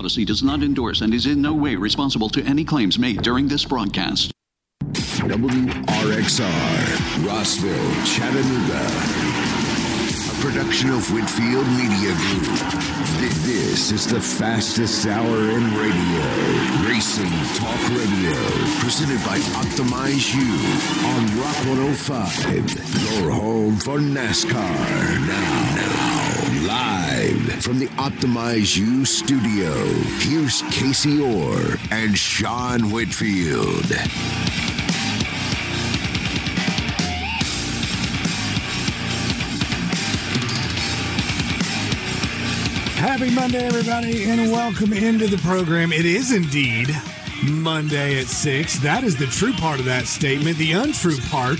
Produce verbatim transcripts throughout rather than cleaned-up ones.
Odyssey does not endorse and is in no way responsible to any claims made during this broadcast. W R X R, Rossville, Chattanooga. A production of Whitfield Media Group. This is the fastest hour in radio. Racing Talk Radio. Presented by Optimize You on Rock one oh five. Your home for NASCAR. Now, now, live from the Optimize You studio. Here's Casey Orr and Sean Whitfield. Happy Monday, everybody, and welcome into the program. It is indeed Monday at six. That is the true part of that statement. The untrue part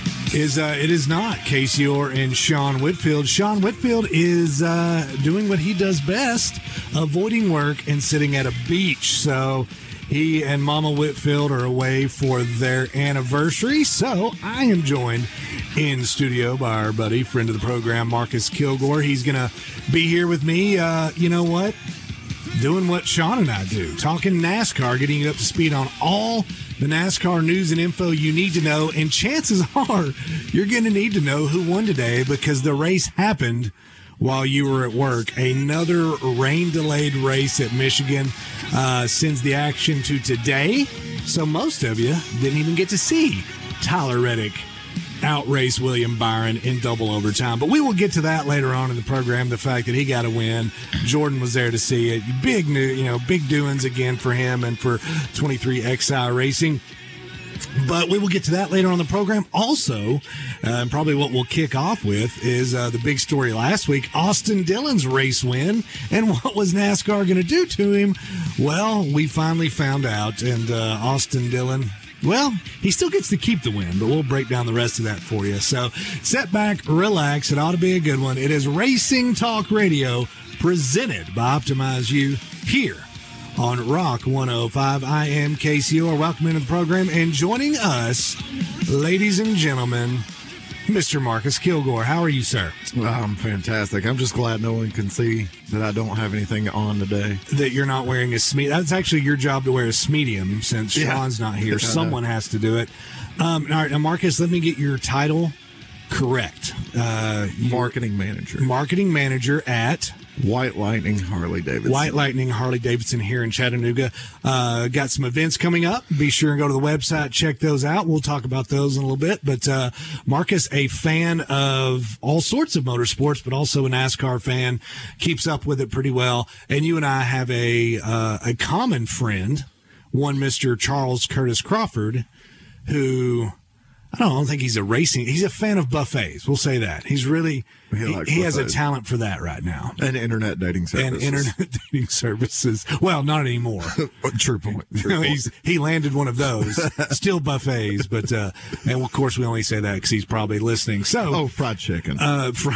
is uh, it is not Casey Orr and Sean Whitfield. Sean Whitfield is uh, doing what he does best, avoiding work and sitting at a beach. So he and Mama Whitfield are away for their anniversary. So I am joined in studio by our buddy, friend of the program, Marcus Kilgore. He's going to be here with me, uh, you know what, doing what Sean and I do, talking NASCAR, getting you up to speed on all the NASCAR news and info you need to know. And chances are you're going to need to know who won today because the race happened while you were at work. Another rain-delayed race at Michigan uh, sends the action to today. So most of you didn't even get to see Tyler Reddick outrace William Byron in double overtime. But we will get to that later on in the program, the fact that he got a win. Jordan was there to see it. Big new, you know, big doings again for him and for twenty-three X I Racing. But we will get to that later on the program. Also, uh, and probably what we'll kick off with is uh, the big story last week, Austin Dillon's race win. And what was NASCAR going to do to him? Well, we finally found out. And uh, Austin Dillon, well, he still gets to keep the win, but we'll break down the rest of that for you. So sit back, relax. It ought to be a good one. It is Racing Talk Radio presented by Optimize You here on Rock one oh five. I am Casey Orr. Welcome into the program. And joining us, ladies and gentlemen, Mister Marcus Kilgore. How are you, sir? Well, I'm fantastic. I'm just glad no one can see that I don't have anything on today. That you're not wearing a SME. That's actually your job to wear a smedium since yeah. Sean's not here. Someone has to do it. Um, all right, now, Marcus, let me get your title correct. Uh, marketing manager. Marketing manager at White Lightning Harley Davidson. White Lightning Harley Davidson here in Chattanooga. Uh, got some events coming up. Be sure and go to the website, check those out. We'll talk about those in a little bit. But uh, Marcus, a fan of all sorts of motorsports, but also a NASCAR fan, keeps up with it pretty well. And you and I have a uh, a common friend, one Mister Charles Curtis Crawford, who I don't, I don't think he's a racing. He's a fan of buffets. We'll say that. He's really, he, he, he has a talent for that right now. And internet dating services. And internet dating services. Well, not anymore. True point. True you know, point. He's, he landed one of those. Still buffets, but, uh, and of course we only say that because he's probably listening. So, oh, fried chicken. Uh, fr-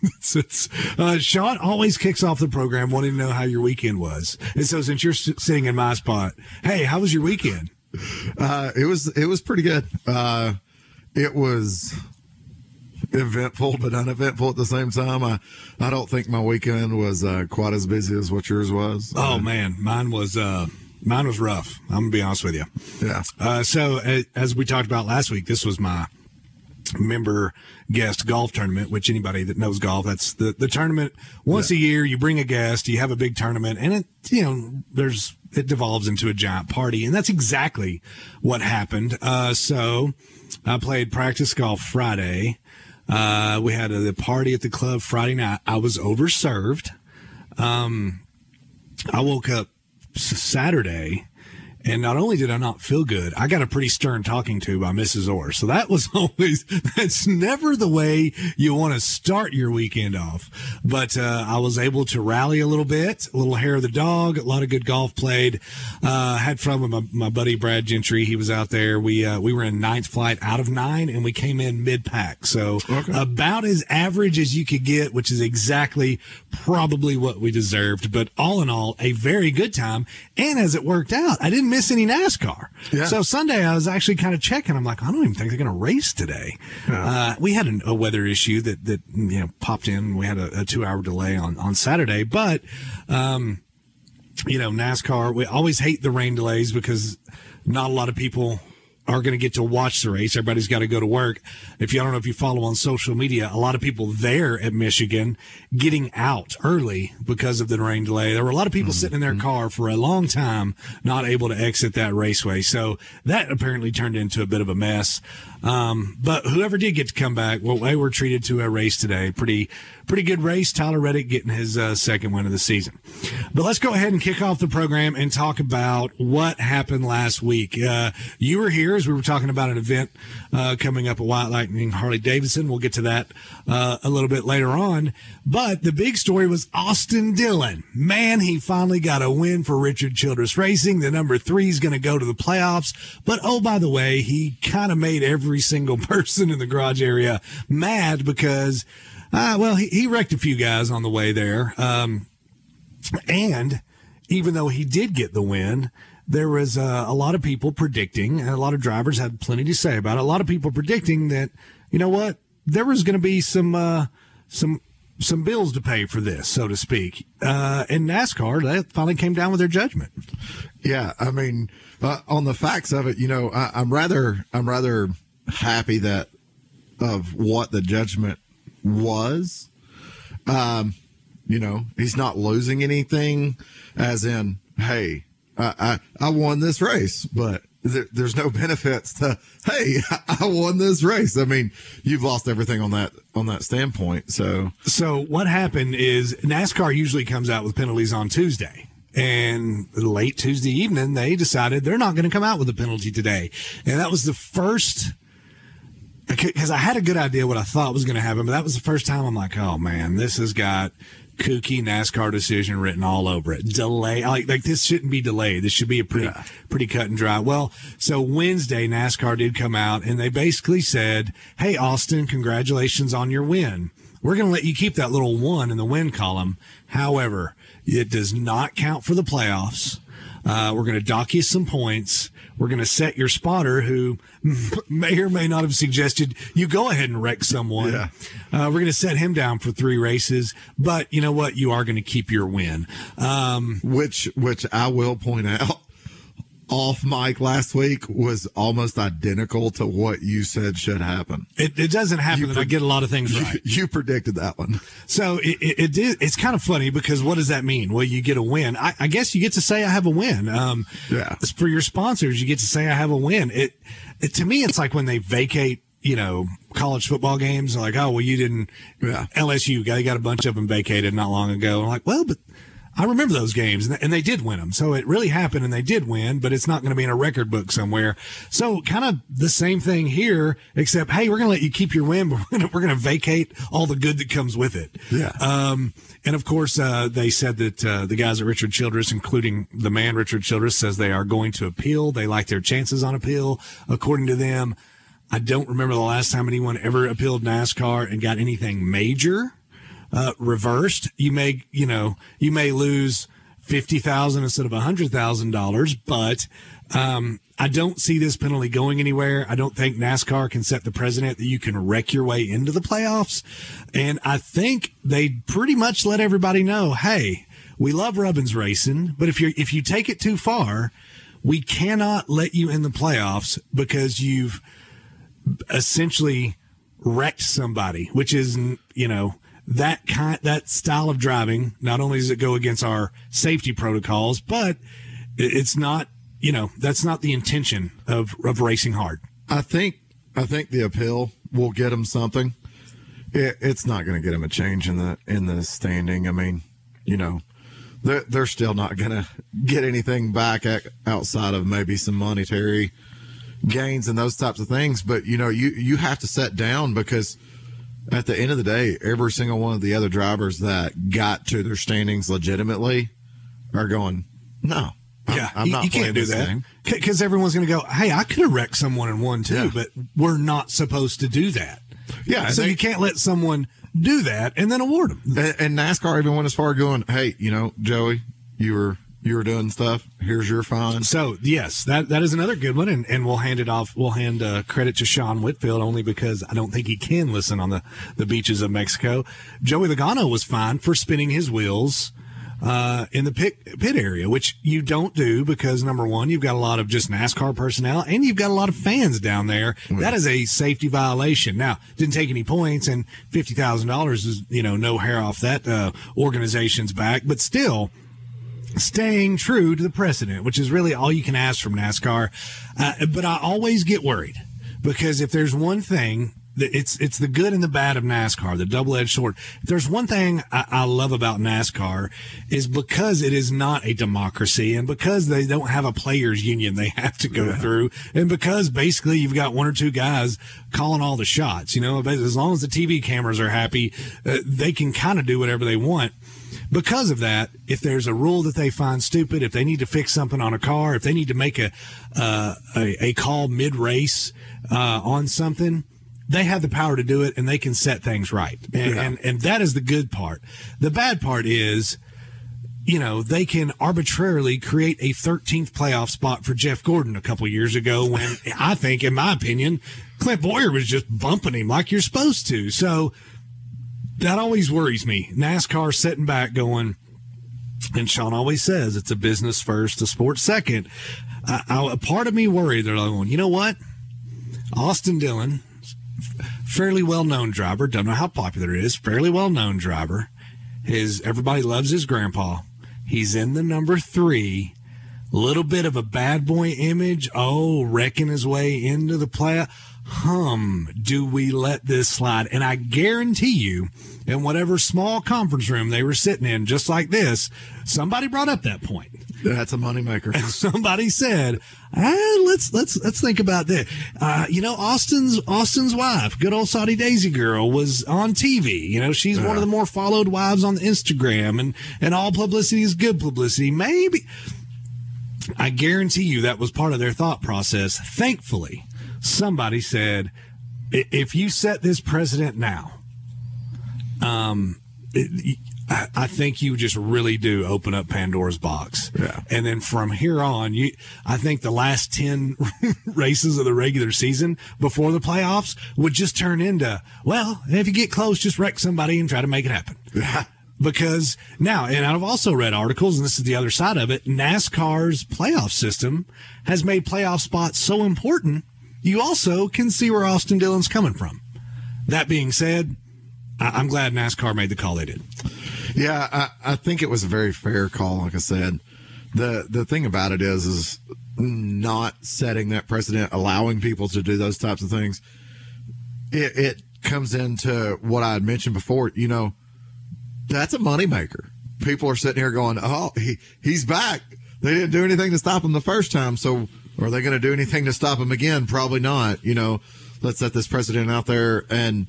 uh, Sean always kicks off the program wanting to know how your weekend was. And so since you're s- sitting in my spot, hey, how was your weekend? Uh, it was, it was pretty good. Uh, It was eventful, but uneventful at the same time. I, I don't think my weekend was uh, quite as busy as what yours was. Oh, uh, man. Mine was uh, mine was rough. I'm going to be honest with you. Yeah. Uh, so, uh, as we talked about last week, this was my member guest golf tournament, which anybody that knows golf, that's the, the tournament. Once yeah. a year, you bring a guest, you have a big tournament, and it, you know, there's, it devolves into a giant party. And that's exactly what happened. Uh, so I played practice golf Friday. Uh, we had a, a party at the club Friday night. I was overserved. Um, I woke up s- Saturday, and not only did I not feel good, I got a pretty stern talking to by Missus Orr. So that was always, that's never the way you want to start your weekend off. But uh, I was able to rally a little bit, a little hair of the dog, a lot of good golf played. Uh, had fun with my, my buddy Brad Gentry. He was out there. We uh, we were in ninth flight out of nine, and we came in mid-pack. So okay. about as average as you could get, which is exactly probably what we deserved. But all in all, a very good time. And as it worked out, I didn't miss any NASCAR. Yeah. So Sunday I was actually kind of checking. I'm like, I don't even think they're going to race today. Yeah. Uh, we had an, a weather issue that, that, you know, popped in. We had a, a two hour delay on, on Saturday, but, um, you know, NASCAR, we always hate the rain delays because not a lot of people are going to get to watch the race. Everybody's got to go to work. If you I don't know if you follow on social media, a lot of people there at Michigan getting out early because of the rain delay. There were a lot of people mm-hmm. sitting in their car for a long time, not able to exit that raceway. So that apparently turned into a bit of a mess. Um, but whoever did get to come back, well, they were treated to a race today. Pretty, pretty good race. Tyler Reddick getting his uh, second win of the season. But let's go ahead and kick off the program and talk about what happened last week. Uh, you were here as we were talking about an event uh, coming up at White Lightning Harley Davidson. We'll get to that uh, a little bit later on. But the big story was Austin Dillon. Man, he finally got a win for Richard Childress Racing. The number three is going to go to the playoffs. But, oh, by the way, he kind of made every single person in the garage area mad because, uh, well, he, he wrecked a few guys on the way there. Um, and even though he did get the win, there was uh, a lot of people predicting, and a lot of drivers had plenty to say about it, a lot of people predicting that, you know what, there was going to be some, uh, some, some bills to pay for this, so to speak. Uh, in NASCAR, that finally came down with their judgment. Yeah. I mean, uh, on the facts of it, you know, I, I'm rather, I'm rather happy that of what the judgment was. Um, you know, he's not losing anything as in, hey, I, I, I won this race, but there, there's no benefits to, hey, I won this race. I mean, you've lost everything on that, on that standpoint. So, so what happened is NASCAR usually comes out with penalties on Tuesday. And late Tuesday evening, they decided they're not going to come out with a penalty today. And that was the first, because I had a good idea what I thought was going to happen, but that was the first time I'm like, oh man, this has got kooky NASCAR decision written all over it. Delay, like, like this shouldn't be delayed. This should be a pretty, yeah. pretty cut and dry. Well, so Wednesday, NASCAR did come out and they basically said, hey, Austin, congratulations on your win. We're going to let you keep that little one in the win column. However, it does not count for the playoffs. Uh, we're going to dock you some points. We're going to set your spotter, who may or may not have suggested you go ahead and wreck someone. Yeah. Uh, we're going to set him down for three races. But you know what? You are going to keep your win. Um, which, which I will point out, off mic last week was almost identical to what you said should happen. It, it doesn't happen that pre- I get a lot of things right. You, you predicted that one. So it, it, it did, it's kind of funny because what does that mean? Well, you get a win. I, I guess you get to say I have a win. Um, yeah. For your sponsors, you get to say I have a win. It, it to me, it's like when they vacate, you know, college football games, like, oh, well, you didn't, yeah. L S U, they got a bunch of them vacated not long ago. I'm like, well, but I remember those games, and they did win them. So it really happened, and they did win, but it's not going to be in a record book somewhere. So kind of the same thing here, except, hey, we're going to let you keep your win, but we're going to vacate all the good that comes with it. Yeah. Um, and, of course, uh, they said that uh, the guys at Richard Childress, including the man Richard Childress, says they are going to appeal. They like their chances on appeal, according to them. I don't remember the last time anyone ever appealed NASCAR and got anything major Uh, reversed. You may, you know, you may lose fifty thousand instead of a hundred thousand dollars, but, um, I don't see this penalty going anywhere. I don't think NASCAR can set the precedent that you can wreck your way into the playoffs. And I think they pretty much let everybody know, hey, we love Rubbins racing, but if you if you take it too far, we cannot let you in the playoffs because you've essentially wrecked somebody, which is, you know, that kind, that style of driving. Not only does it go against our safety protocols, but it's not, you know, that's not the intention of, of racing hard. I think, I think the appeal will get him something. It, it's not going to get him a change in the, in the standing. I mean, you know, they're, they're still not going to get anything back at, outside of maybe some monetary gains and those types of things. But, you know, you, you have to set down because at the end of the day, every single one of the other drivers that got to their standings legitimately are going, no, I'm, yeah, I'm you, not you can't do that because everyone's going to go, hey, I could have wrecked someone and won too, yeah. but we're not supposed to do that. Yeah. So they, you can't let someone do that and then award them. And, and NASCAR even went as far as going, hey, you know, Joey, you were, you were doing stuff. Here's your fine. So yes, that that is another good one, and, and we'll hand it off. We'll hand uh, credit to Sean Whitfield only because I don't think he can listen on the, the beaches of Mexico. Joey Logano was fined for spinning his wheels uh, in the pit, pit area, which you don't do because, number one, you've got a lot of just NASCAR personnel and you've got a lot of fans down there. Mm. That is a safety violation. Now, didn't take any points, and fifty thousand dollars is, you know, no hair off that uh, organization's back, but still staying true to the precedent, which is really all you can ask from NASCAR. Uh, but I always get worried because if there's one thing, It's it's the good and the bad of NASCAR, the double-edged sword. If there's one thing I, I love about NASCAR is because it is not a democracy, and because they don't have a players union they have to go yeah. through, and because basically you've got one or two guys calling all the shots. You know, as long as the T V cameras are happy, uh, they can kind of do whatever they want. Because of that, if there's a rule that they find stupid, if they need to fix something on a car, if they need to make a uh, a, a call mid-race uh, on something, they have the power to do it, and they can set things right. And, yeah. and and that is the good part. The bad part is, you know, they can arbitrarily create a thirteenth playoff spot for Jeff Gordon a couple years ago when I think, in my opinion, Clint Boyer was just bumping him like you're supposed to. So that always worries me. NASCAR sitting back going, and Sean always says it's a business first, a sports second. I, I, a part of me worried. They're like, going, you know what? Austin Dillon, fairly well-known driver. Don't know how popular it is. Fairly well-known driver. His everybody loves his grandpa. He's in the number three. Little bit of a bad boy image. Oh, wrecking his way into the play. Hum, do we let this slide? And I guarantee you, in whatever small conference room they were sitting in, just like this, somebody brought up that point. That's a moneymaker. Somebody said, ah, let's let's let's think about this. Uh, you know, Austin's Austin's wife, good old Saudi Daisy girl, was on T V. You know, she's yeah. one of the more followed wives on Instagram, and and all publicity is good publicity. Maybe, I guarantee you that was part of their thought process. Thankfully, somebody said, if you set this precedent now, um, it, I, I think you just really do open up Pandora's box. Yeah. And then from here on, you, I think the last ten races of the regular season before the playoffs would just turn into, well, if you get close, just wreck somebody and try to make it happen. Yeah. Because now, and I've also read articles, and this is the other side of it, NASCAR's playoff system has made playoff spots so important, you also can see where Austin Dillon's coming from. That being said, I- I'm glad NASCAR made the call they did. Yeah, I, I think it was a very fair call. Like I said, the the thing about it is, is not setting that precedent, allowing people to do those types of things. It, it comes into what I had mentioned before. You know, that's a moneymaker. People are sitting here going, "Oh, he he's back. They didn't do anything to stop him the first time, so are they going to do anything to stop him again? Probably not. You know, let's set this precedent out there." And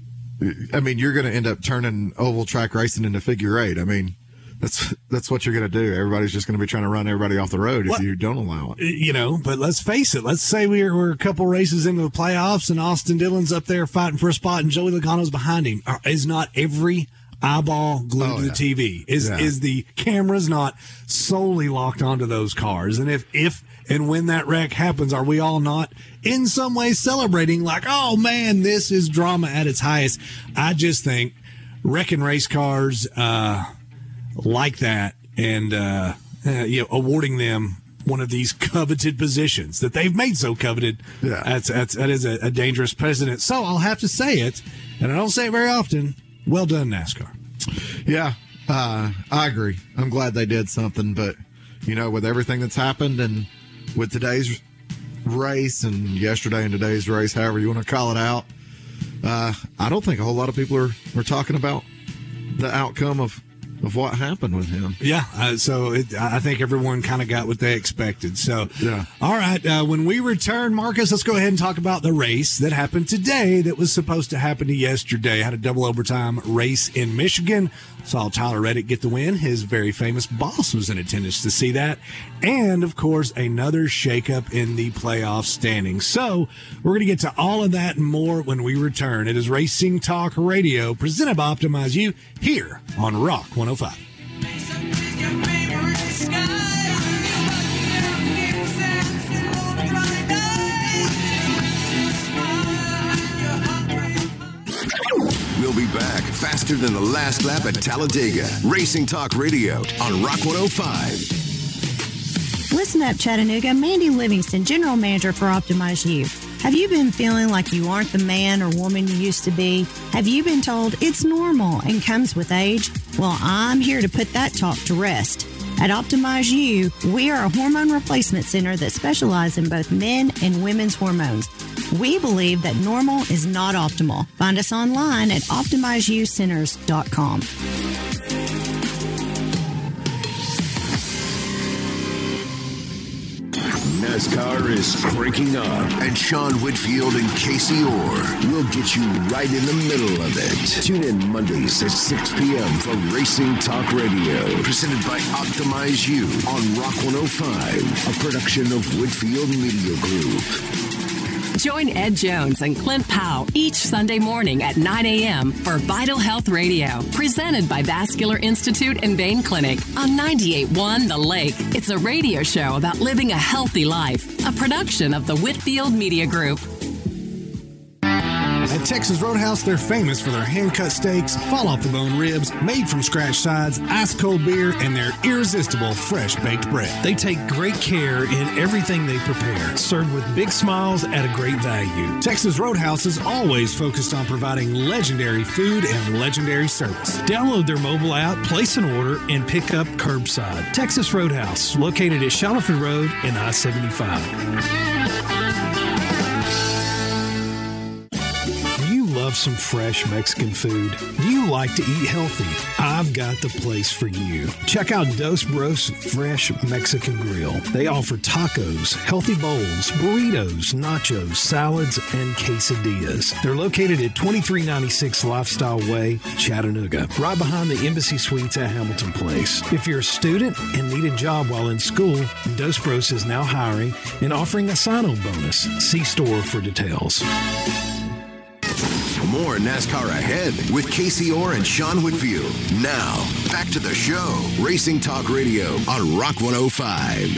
I mean, you're going to end up turning oval track racing into figure eight. I mean, that's that's what you're going to do. Everybody's just going to be trying to run everybody off the road if what? you don't allow it. You know, but let's face it. Let's say we're, we're a couple races into the playoffs and Austin Dillon's up there fighting for a spot and Joey Logano's behind him. Is not every eyeball glued oh, to yeah. the T V? Is yeah. is the cameras not solely locked onto those cars? And if if and when that wreck happens, are we all not in some way celebrating like, oh, man, this is drama at its highest? I just think wrecking race cars uh, like that and, uh, uh, you know, awarding them one of these coveted positions that they've made so coveted, yeah. that's, that's, that is a, a dangerous precedent. So I'll have to say it, and I don't say it very often, well done, NASCAR. Yeah, uh, I agree. I'm glad they did something, but, you know, with everything that's happened and with today's race and yesterday and today's race, however you want to call it out, uh, I don't think a whole lot of people are, are talking about the outcome of, of what happened with him. Yeah, uh, so it, I think everyone kind of got what they expected. So, yeah. All right, uh, when we return, Marcus, let's go ahead and talk about the race that happened today that was supposed to happen yesterday. Had a double overtime race in Michigan. Saw Tyler Reddick get the win. His very famous boss was in attendance to see that. And, of course, another shakeup in the playoff standings. So we're going to get to all of that and more when we return. It is Racing Talk Radio, presented by Optimize You, here on Rock one oh five. We'll be back. Fast faster than the last lap at Talladega. Racing Talk Radio on Rock one oh five. Listen up, Chattanooga. Mandy Livingston, General Manager for Optimize You. Have you been feeling like you aren't the man or woman you used to be? Have you been told it's normal and comes with age? Well, I'm here to put that talk to rest. At Optimize You, we are a hormone replacement center that specializes in both men and women's hormones. We believe that normal is not optimal. Find us online at optimize you centers dot com. NASCAR is cranking up, and Sean Whitfield and Casey Orr will get you right in the middle of it. Tune in Mondays at six p.m. for Racing Talk Radio, presented by Optimize You on Rock one oh five, a production of Whitfield Media Group. Join Ed Jones and Clint Powell each Sunday morning at nine a.m. for Vital Health Radio, presented by Vascular Institute and Vein Clinic on ninety-eight point one The Lake. It's a radio show about living a healthy life, a production of the Whitfield Media Group. At Texas Roadhouse, they're famous for their hand-cut steaks, fall-off-the-bone ribs, made-from-scratch sides, ice-cold beer, and their irresistible fresh-baked bread. They take great care in everything they prepare, served with big smiles at a great value. Texas Roadhouse is always focused on providing legendary food and legendary service. Download their mobile app, place an order, and pick up curbside. Texas Roadhouse, located at Shallowford Road and I seventy-five. Love some fresh Mexican food? Do you like to eat healthy? I've got the place for you. Check out Dos Bros Fresh Mexican Grill. They offer tacos, healthy bowls, burritos, nachos, salads, and quesadillas. They're located at twenty-three ninety-six Lifestyle Way, Chattanooga, right behind the Embassy Suites at Hamilton Place. If you're a student and need a job while in school, Dos Bros is now hiring and offering a sign-on bonus. See store for details. More NASCAR ahead with Casey Orr and Sean Whitfield. Now, back to the show. Racing Talk Radio on Rock one oh five.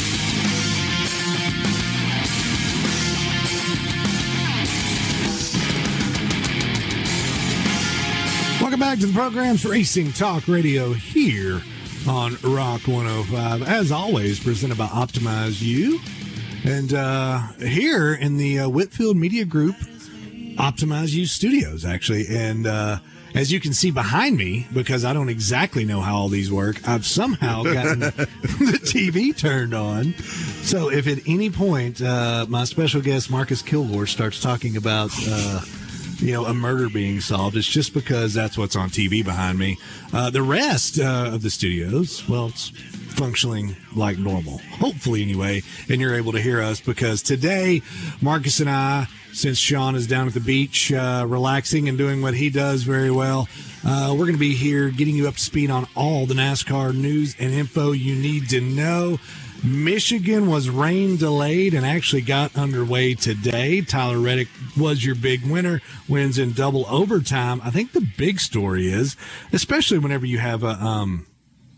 Welcome back to the program's Racing Talk Radio here on Rock one oh five. As always, presented by Optimize You. And uh, here in the uh, Whitfield Media Group Optimize You studios, actually. And uh, as you can see behind me, because I don't exactly know how all these work, I've somehow gotten the T V turned on. So if at any point uh, my special guest, Marcus Kilgore, starts talking about, uh, you know, a murder being solved, it's just because that's what's on T V behind me. Uh, the rest uh, of the studios, well, it's functioning like normal, hopefully anyway, and you're able to hear us because today, Marcus and I, since Sean is down at the beach uh, relaxing and doing what he does very well, uh, we're going to be here getting you up to speed on all the NASCAR news and info you need to know. Michigan was rain delayed and actually got underway today. Tyler Reddick was your big winner, wins in double overtime. I think the big story is, especially whenever you have a um,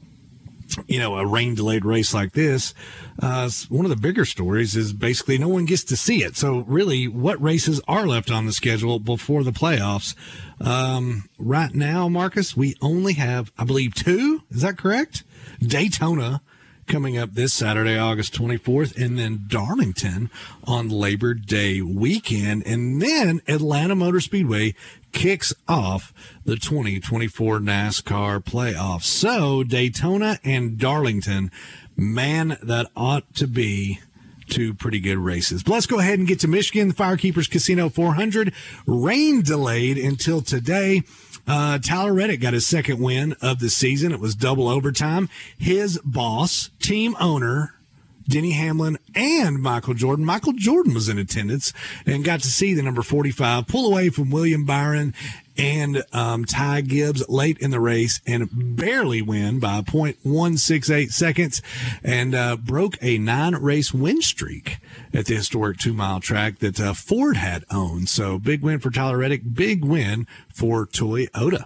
you know, a rain delayed race like this, uh, one of the bigger stories is basically no one gets to see it. So really, what races are left on the schedule before the playoffs? Um, right now, Marcus, we only have, I believe, two. Is that correct? Daytona coming up this Saturday, August twenty-fourth, and then Darlington on Labor Day weekend. And then Atlanta Motor Speedway kicks off the twenty twenty-four NASCAR playoffs. So Daytona and Darlington, man, that ought to be two pretty good races. But let's go ahead and get to Michigan. The Firekeepers Casino four hundred, rain delayed until today. Uh, Tyler Reddick got his second win of the season. It was double overtime. His boss, team owner, Denny Hamlin, and Michael Jordan. Michael Jordan was in attendance and got to see the number forty-five pull away from William Byron and um, Ty Gibbs late in the race and barely win by point one six eight seconds and uh, broke a nine-race win streak at the historic two-mile track that uh, Ford had owned. So big win for Tyler Reddick, big win for Toyota.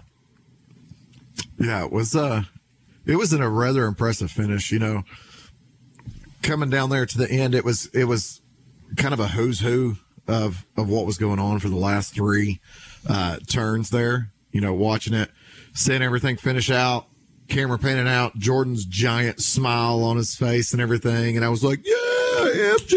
Yeah, it was, uh, it was a rather impressive finish, you know. Coming down there to the end, it was it was kind of a who's who of of what was going on for the last three uh, turns there. You know, watching it, seeing everything finish out, camera panning out, Jordan's giant smile on his face and everything. And I was like, yeah, M J.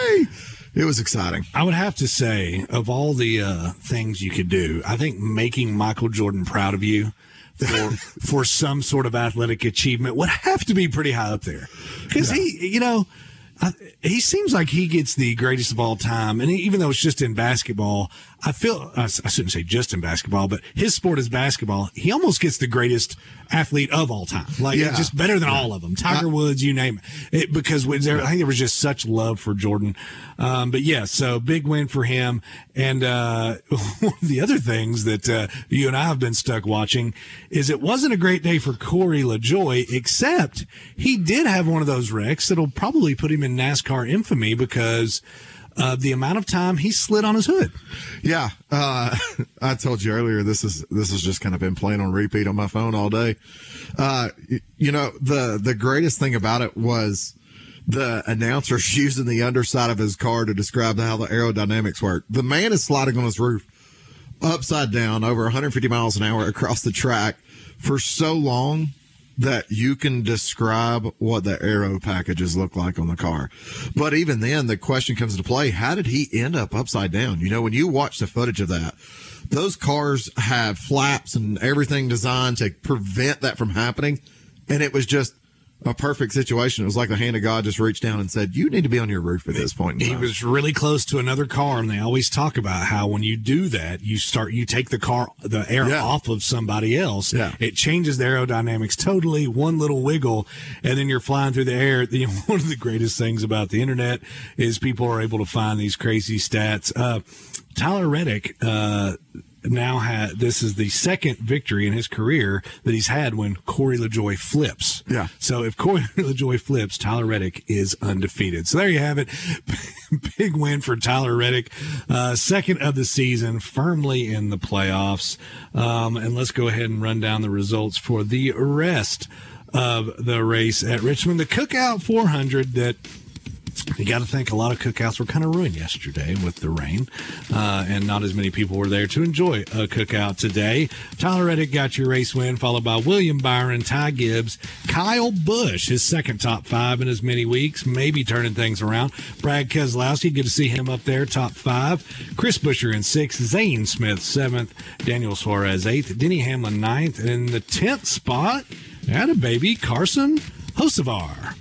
It was exciting. I would have to say, of all the uh, things you could do, I think making Michael Jordan proud of you for for some sort of athletic achievement would have to be pretty high up there. Because yeah. he, you know, I, he seems like he gets the greatest of all time. And even though it's just in basketball, I feel, I, I shouldn't say just in basketball, but his sport is basketball. He almost gets the greatest athlete of all time. Like, yeah. just better than yeah. all of them. Tiger I, Woods, you name it. it because there, I think there was just such love for Jordan. Um, but yeah, so big win for him. And, uh, one of the other things that, uh, you and I have been stuck watching is it wasn't a great day for Corey LaJoie, except he did have one of those wrecks that'll probably put him in NASCAR infamy because Uh, the amount of time he slid on his hood. Yeah. Uh, I told you earlier, this is, this has just kind of been playing on repeat on my phone all day. Uh, you know, the, the greatest thing about it was the announcers using the underside of his car to describe how the aerodynamics work. The man is sliding on his roof upside down over one hundred fifty miles an hour across the track for so long that you can describe what the aero packages look like on the car. But even then, the question comes into play, how did he end up upside down? You know, when you watch the footage of that, those cars have flaps and everything designed to prevent that from happening. And it was just a perfect situation. It was like the hand of God just reached down and said, you need to be on your roof at this point in time. He was really close to another car, and they always talk about how when you do that, you start, you take the car, the air yeah. off of somebody else. Yeah. It changes the aerodynamics totally, one little wiggle, and then you're flying through the air. You know, one of the greatest things about the internet is people are able to find these crazy stats. Uh, Tyler Reddick, uh, now had, this is the second victory in his career that he's had when Corey LaJoie flips. Yeah. So if Corey LaJoie flips, Tyler Reddick is undefeated. So there you have it. Big win for Tyler Reddick. Uh, second of the season, firmly in the playoffs. Um, and let's go ahead and run down the results for the rest of the race at Richmond. The Cookout four hundred that, you got to think a lot of cookouts were kind of ruined yesterday with the rain, uh, and not as many people were there to enjoy a cookout today. Tyler Reddick got your race win, followed by William Byron, Ty Gibbs, Kyle Busch, his second top five in as many weeks, maybe turning things around. Brad Keselowski, good to see him up there, top five. Chris Buescher in sixth, Zane Smith seventh, Daniel Suarez eighth, Denny Hamlin ninth, and in the tenth spot, had a baby, Carson Hocevar.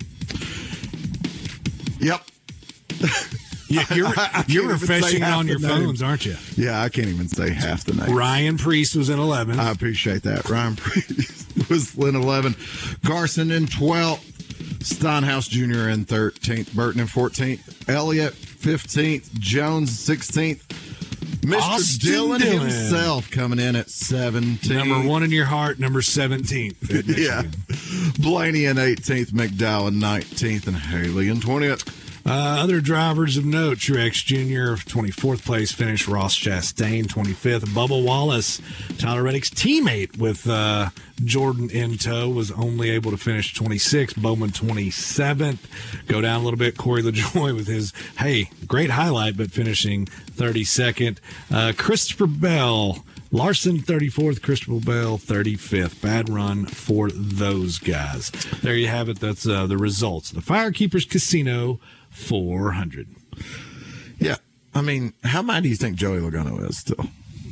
Yep. Yeah, you're you're refreshing on your phones, aren't you? Yeah, I can't even say half the name. Ryan Priest was in eleventh. I appreciate that. Ryan Priest was in eleventh. Carson in twelfth. Steinhaus Junior in thirteenth. Burton in fourteenth. Elliott fifteenth. Jones sixteenth. Mister Austin Dillon, Dillon himself coming in at seventeenth. Number one in your heart, number seventeenth. Yeah. Blaney in eighteenth, McDowell in nineteenth, and Haley in twentieth. Uh, other drivers of note, Truex Junior, twenty-fourth place finish, Ross Chastain, twenty-fifth. Bubba Wallace, Tyler Reddick's teammate with uh, Jordan in tow, was only able to finish twenty-sixth. Bowman, twenty-seventh. Go down a little bit, Corey LaJoie with his, hey, great highlight, but finishing thirty-second. Uh, Christopher Bell, Larson, thirty-fourth. Christopher Bell, thirty-fifth. Bad run for those guys. There you have it. That's uh, the results. The Firekeepers Casino four hundred. Yeah. I mean, how mad do you think Joey Logano is still?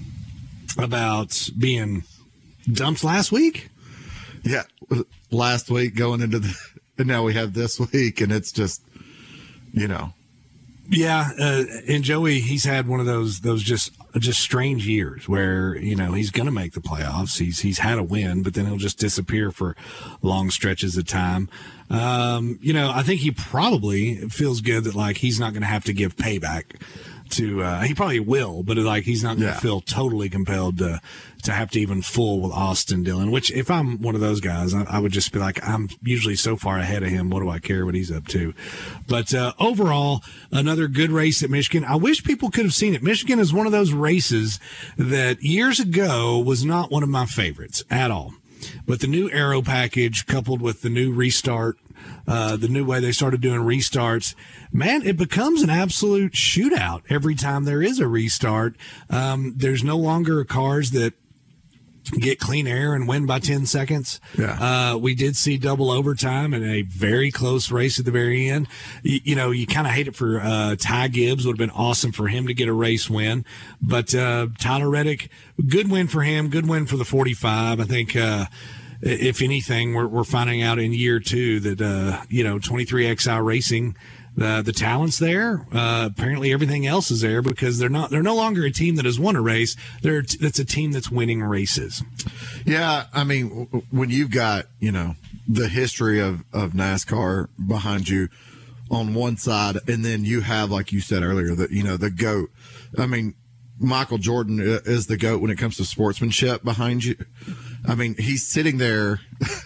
About being dumped last week? Yeah. Last week going into the, and now we have this week, and it's just, you know. Yeah, uh, and Joey, he's had one of those those just just strange years where, you know, he's going to make the playoffs. He's he's had a win, but then he'll just disappear for long stretches of time. Um, you know, I think he probably feels good that, like, he's not going to have to give payback to, uh, he probably will, but like, he's not going to yeah. feel totally compelled to, to have to even fool with Austin Dillon, which if I'm one of those guys, I, I would just be like, I'm usually so far ahead of him. What do I care what he's up to? But, uh, overall, another good race at Michigan. I wish people could have seen it. Michigan is one of those races that years ago was not one of my favorites at all. But the new aero package coupled with the new restart, uh, the new way they started doing restarts, man, it becomes an absolute shootout every time there is a restart. Um, there's no longer cars that get clean air and win by ten seconds. Yeah. Uh, we did see double overtime and a very close race at the very end. You, you know, you kind of hate it for uh, Ty Gibbs. Would have been awesome for him to get a race win. But uh, Tyler Reddick, good win for him. Good win for the forty-five. I think, uh, if anything, we're, we're finding out in year two that, uh, you know, twenty-three X I Racing, The the talent's there. Uh, apparently, everything else is there because they're not. They're no longer a team that has won a race. They're that's a team that's winning races. Yeah, I mean, w- when you've got you know the history of of NASCAR behind you on one side, and then you have, like you said earlier, that you know the GOAT. I mean, Michael Jordan is the GOAT when it comes to sportsmanship behind you. I mean, he's sitting there.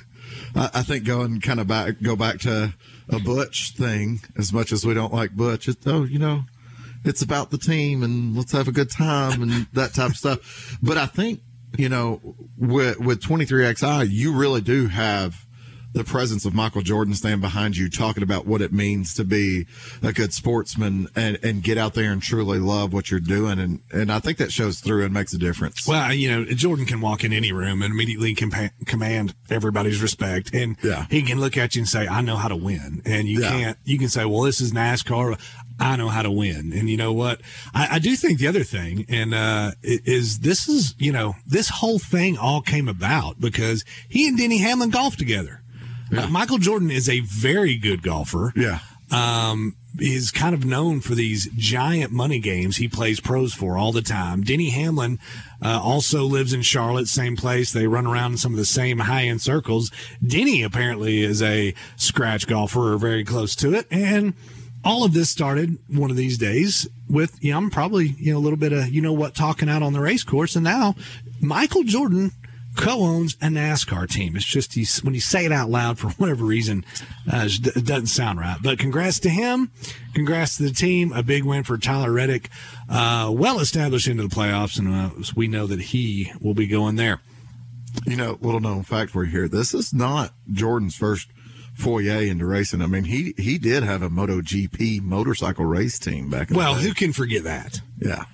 I, I think going kind of back, go back to a Butch thing, as much as we don't like Butch. It's, oh, you know, it's about the team and let's have a good time and that type of stuff. But I think, you know, with, with twenty-three X I, you really do have the presence of Michael Jordan standing behind you, talking about what it means to be a good sportsman and, and get out there and truly love what you're doing. And, and I think that shows through and makes a difference. Well, you know, Jordan can walk in any room and immediately compa- command everybody's respect. And yeah. he can look at you and say, I know how to win. And you Yeah. can't, you can say, well, this is NASCAR. I know how to win. And you know what? I, I do think the other thing, and, uh, is this is, you know, this whole thing all came about because he and Denny Hamlin golfed together. Yeah. Uh, Michael Jordan is a very good golfer. Yeah. Um, is kind of known for these giant money games he plays pros for all the time. Denny Hamlin uh, also lives in Charlotte, same place. They run around in some of the same high-end circles. Denny apparently is a scratch golfer or very close to it. And all of this started one of these days with, you know, I'm probably, you know, a little bit of, you know what, talking out on the race course. And now Michael Jordan co-owns a NASCAR team. It's just he's, when you say it out loud for whatever reason, uh, it doesn't sound right. But congrats to him. Congrats to the team. A big win for Tyler Reddick. Uh, well established into the playoffs, and uh, we know that he will be going there. You know, little known fact for you here. This is not Jordan's first foray into racing. I mean, he he did have a MotoGP motorcycle race team back in Well, the day. who can forget that? Yeah.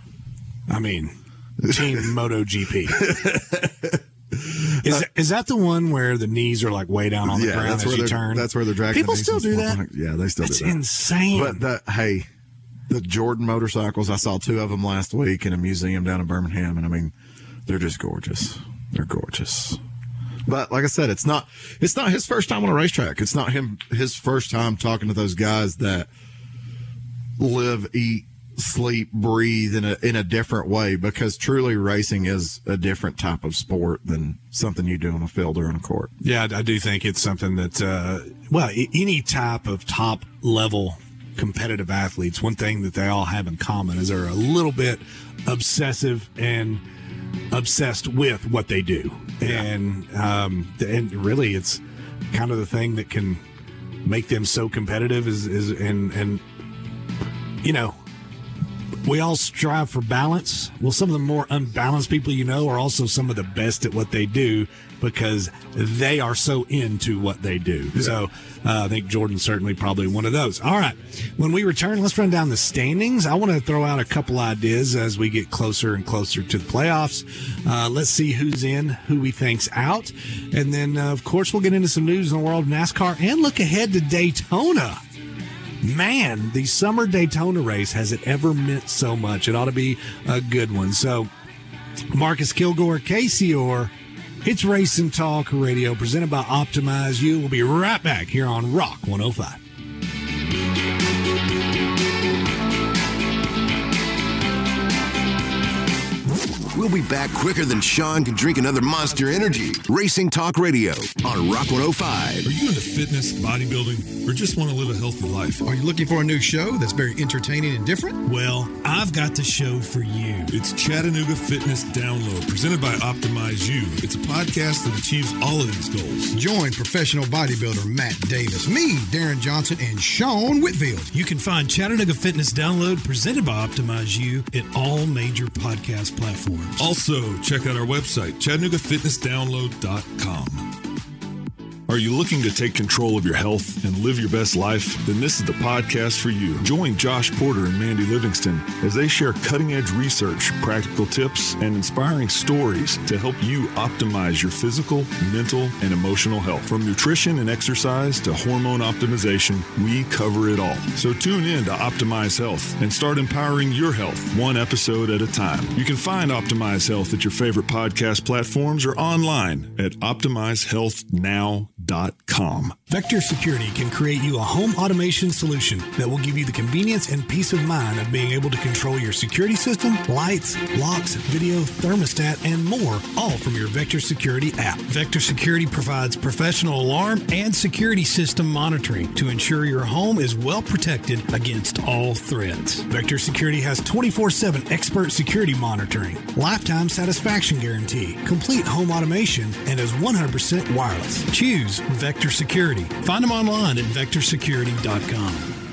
I mean, Team MotoGP. Is is that the one where the knees are like way down on the yeah, ground that's as where you they're, turn? That's where they're dragging. People the knees still and do stuff. that. Yeah, they still That's do that. insane. But the, hey, the Jordan motorcycles, I saw two of them last week in a museum down in Birmingham, and I mean, they're just gorgeous. They're gorgeous. But like I said, it's not it's not his first time on a racetrack. It's not him his first time talking to those guys that live, eat, sleep, breathe in a in a different way, because truly racing is a different type of sport than something you do on a field or on a court. Yeah, I do think it's something that, uh, well, any type of top level competitive athletes, one thing that they all have in common is they're a little bit obsessive and obsessed with what they do. Yeah. And, um, and really it's kind of the thing that can make them so competitive is, is, and, and, you know, we all strive for balance. Well, some of the more unbalanced people you know are also some of the best at what they do because they are so into what they do. Yeah. So uh, I think Jordan's certainly probably one of those. All right. When we return, let's run down the standings. I want to throw out a couple ideas as we get closer and closer to the playoffs. Uh, let's see who's in, who we think's out. And then, uh, of course, we'll get into some news in the world of NASCAR and look ahead to Daytona. Man, the summer Daytona race, has it ever meant so much? It ought to be a good one. So, Marcus Kilgore, Casey Orr, it's Racing Talk Radio, presented by Optimize You. We'll be right back here on Rock one oh five. We'll be back quicker than Sean can drink another Monster Energy. Racing Talk Radio on Rock one oh five. Are you into fitness, bodybuilding, or just want to live a healthy life? Are you looking for a new show that's very entertaining and different? Well, I've got the show for you. It's Chattanooga Fitness Download, presented by Optimize You. It's a podcast that achieves all of these goals. Join professional bodybuilder Matt Davis, me, Darren Johnson, and Sean Whitfield. You can find Chattanooga Fitness Download, presented by Optimize You, at all major podcast platforms. Also, check out our website, Chattanooga Fitness Download dot com. Are you looking to take control of your health and live your best life? Then this is the podcast for you. Join Josh Porter and Mandy Livingston as they share cutting-edge research, practical tips, and inspiring stories to help you optimize your physical, mental, and emotional health. From nutrition and exercise to hormone optimization, we cover it all. So tune in to Optimize Health and start empowering your health one episode at a time. You can find Optimize Health at your favorite podcast platforms or online at optimize health now dot com. Vector Security can create you a home automation solution that will give you the convenience and peace of mind of being able to control your security system, lights, locks, video, thermostat, and more, all from your Vector Security app. Vector Security provides professional alarm and security system monitoring to ensure your home is well protected against all threats. Vector Security has twenty-four seven expert security monitoring, lifetime satisfaction guarantee, complete home automation, and is one hundred percent wireless. Choose Vector Security. Find them online at vector security dot com.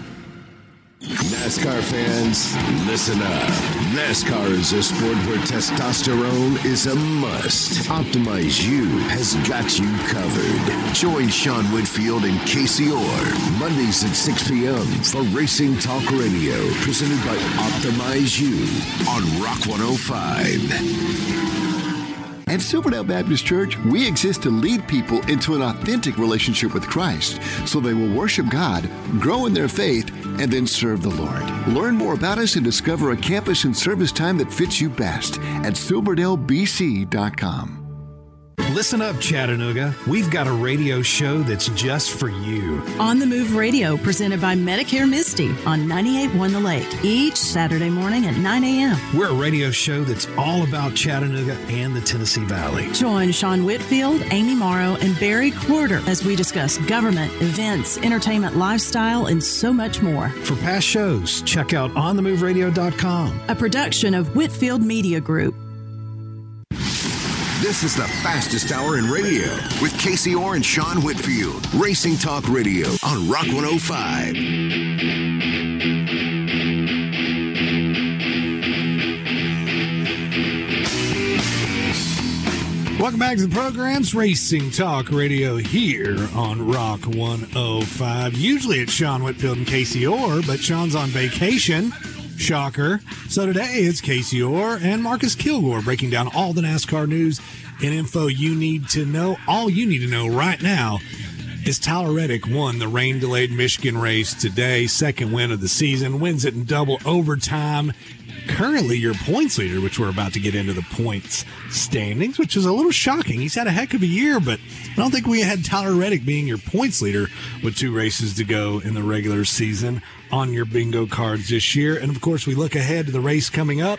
NASCAR fans, listen up. NASCAR is a sport where testosterone is a must. Optimize You has got you covered. Join Sean Whitfield and Casey Orr Mondays at six p.m. for Racing Talk Radio, presented by Optimize You on Rock one oh five. At Silverdale Baptist Church, we exist to lead people into an authentic relationship with Christ so they will worship God, grow in their faith, and then serve the Lord. Learn more about us and discover a campus and service time that fits you best at silverdale b c dot com. Listen up, Chattanooga. We've got a radio show that's just for you. On the Move Radio, presented by Medicare Misty on ninety-eight point one The Lake, each Saturday morning at nine a.m. We're a radio show that's all about Chattanooga and the Tennessee Valley. Join Sean Whitfield, Amy Morrow, and Barry Quarter as we discuss government, events, entertainment, lifestyle, and so much more. For past shows, check out on the move radio dot com. A production of Whitfield Media Group. This is the fastest hour in radio with Casey Orr and Sean Whitfield. Racing Talk Radio on Rock one oh five. Welcome back to the programs, Racing Talk Radio here on Rock one oh five. Usually it's Sean Whitfield and Casey Orr, but Sean's on vacation. Shocker. So today it's Casey Orr and Marcus Kilgore breaking down all the NASCAR news and info you need to know. All you need to know right now is Tyler Reddick won the rain-delayed Michigan race today. Second win of the season. Wins it in double overtime. Currently your points leader, which we're about to get into the points standings, which is a little shocking. He's had a heck of a year, but I don't think we had Tyler Reddick being your points leader with two races to go in the regular season on your bingo cards this year. And, of course, we look ahead to the race coming up.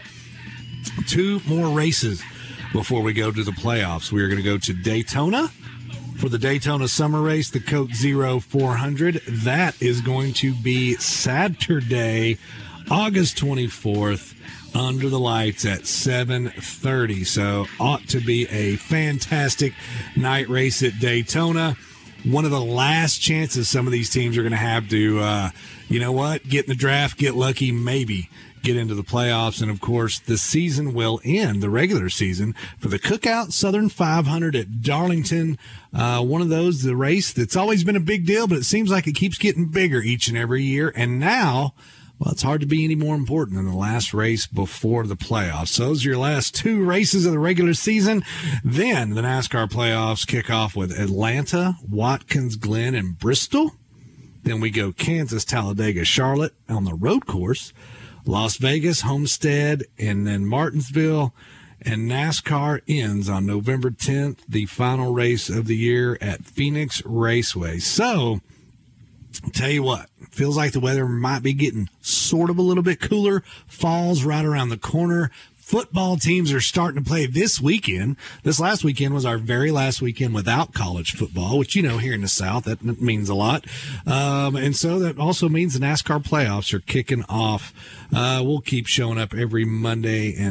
Two more races before we go to the playoffs. We are going to go to Daytona for the Daytona Summer Race, the Coke Zero four hundred. That is going to be Saturday, August twenty-fourth, under the lights at seven thirty. So ought to be a fantastic night race at Daytona. One of the last chances some of these teams are going to have to, uh, you know what, get in the draft, get lucky, maybe get into the playoffs. And, of course, the season will end, the regular season, for the Cookout Southern five hundred at Darlington. Uh, one of those, the race that's always been a big deal, but it seems like it keeps getting bigger each and every year. And now, well, it's hard to be any more important than the last race before the playoffs. So those are your last two races of the regular season. Then the NASCAR playoffs kick off with Atlanta, Watkins Glen, and Bristol. Then we go Kansas, Talladega, Charlotte on the road course, Las Vegas, Homestead, and then Martinsville. And NASCAR ends on November tenth, the final race of the year at Phoenix Raceway. So, tell you what, feels like the weather might be getting sort of a little bit cooler. Fall's right around the corner. Football teams are starting to play this weekend. This last weekend was our very last weekend without college football, which, you know, here in the South, that means a lot. Um, and so that also means the NASCAR playoffs are kicking off. Uh, we'll keep showing up every Monday and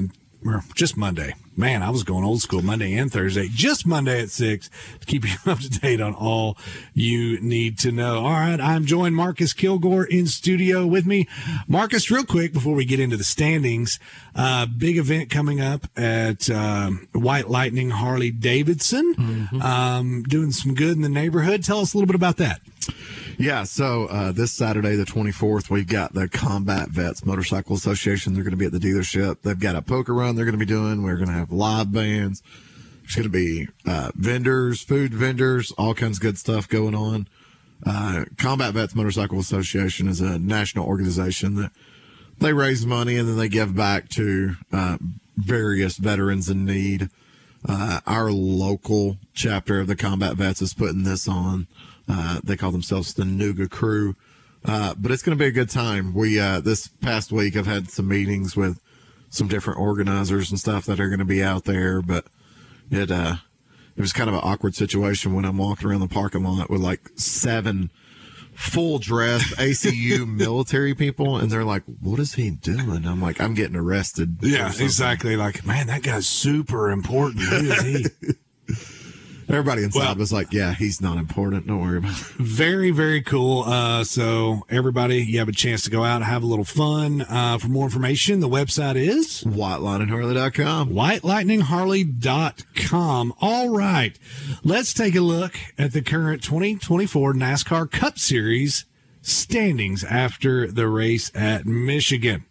or just Monday. Man, I was going old school Monday and Thursday. Just Monday at six to keep you up to date on all you need to know. All right, I'm joined Marcus Kilgore in studio with me. Marcus, real quick before we get into the standings, uh, big event coming up at uh, White Lightning Harley Davidson, mm-hmm. um, doing some good in the neighborhood. Tell us a little bit about that. Yeah, so uh, this Saturday, the twenty-fourth, we've got the Combat Vets Motorcycle Association. They're going to be at the dealership. They've got a poker run they're going to be doing. We're going to have live bands. There's going to be uh, vendors, food vendors, all kinds of good stuff going on. Uh, Combat Vets Motorcycle Association is a national organization that they raise money and then they give back to uh, various veterans in need. Uh, our local chapter of the Combat Vets is putting this on. Uh, they call themselves the Nuga Crew. Uh, but it's going to be a good time. We, uh, this past week, I've had some meetings with some different organizers and stuff that are going to be out there, but it, uh, it was kind of an awkward situation when I'm walking around the parking lot with like seven full dressed A C U military people. And they're like, what is he doing? I'm like, I'm getting arrested. Yeah, exactly. Like, man, that guy's super important. Who is he? Everybody inside well, was like, yeah, he's not important. Don't worry about it. Very, very cool. Uh, so everybody, you have a chance to go out and have a little fun. Uh, for more information, the website is white lightning harley dot com. white lightning harley dot com. All right. Let's take a look at the current twenty twenty-four NASCAR Cup Series standings after the race at Michigan.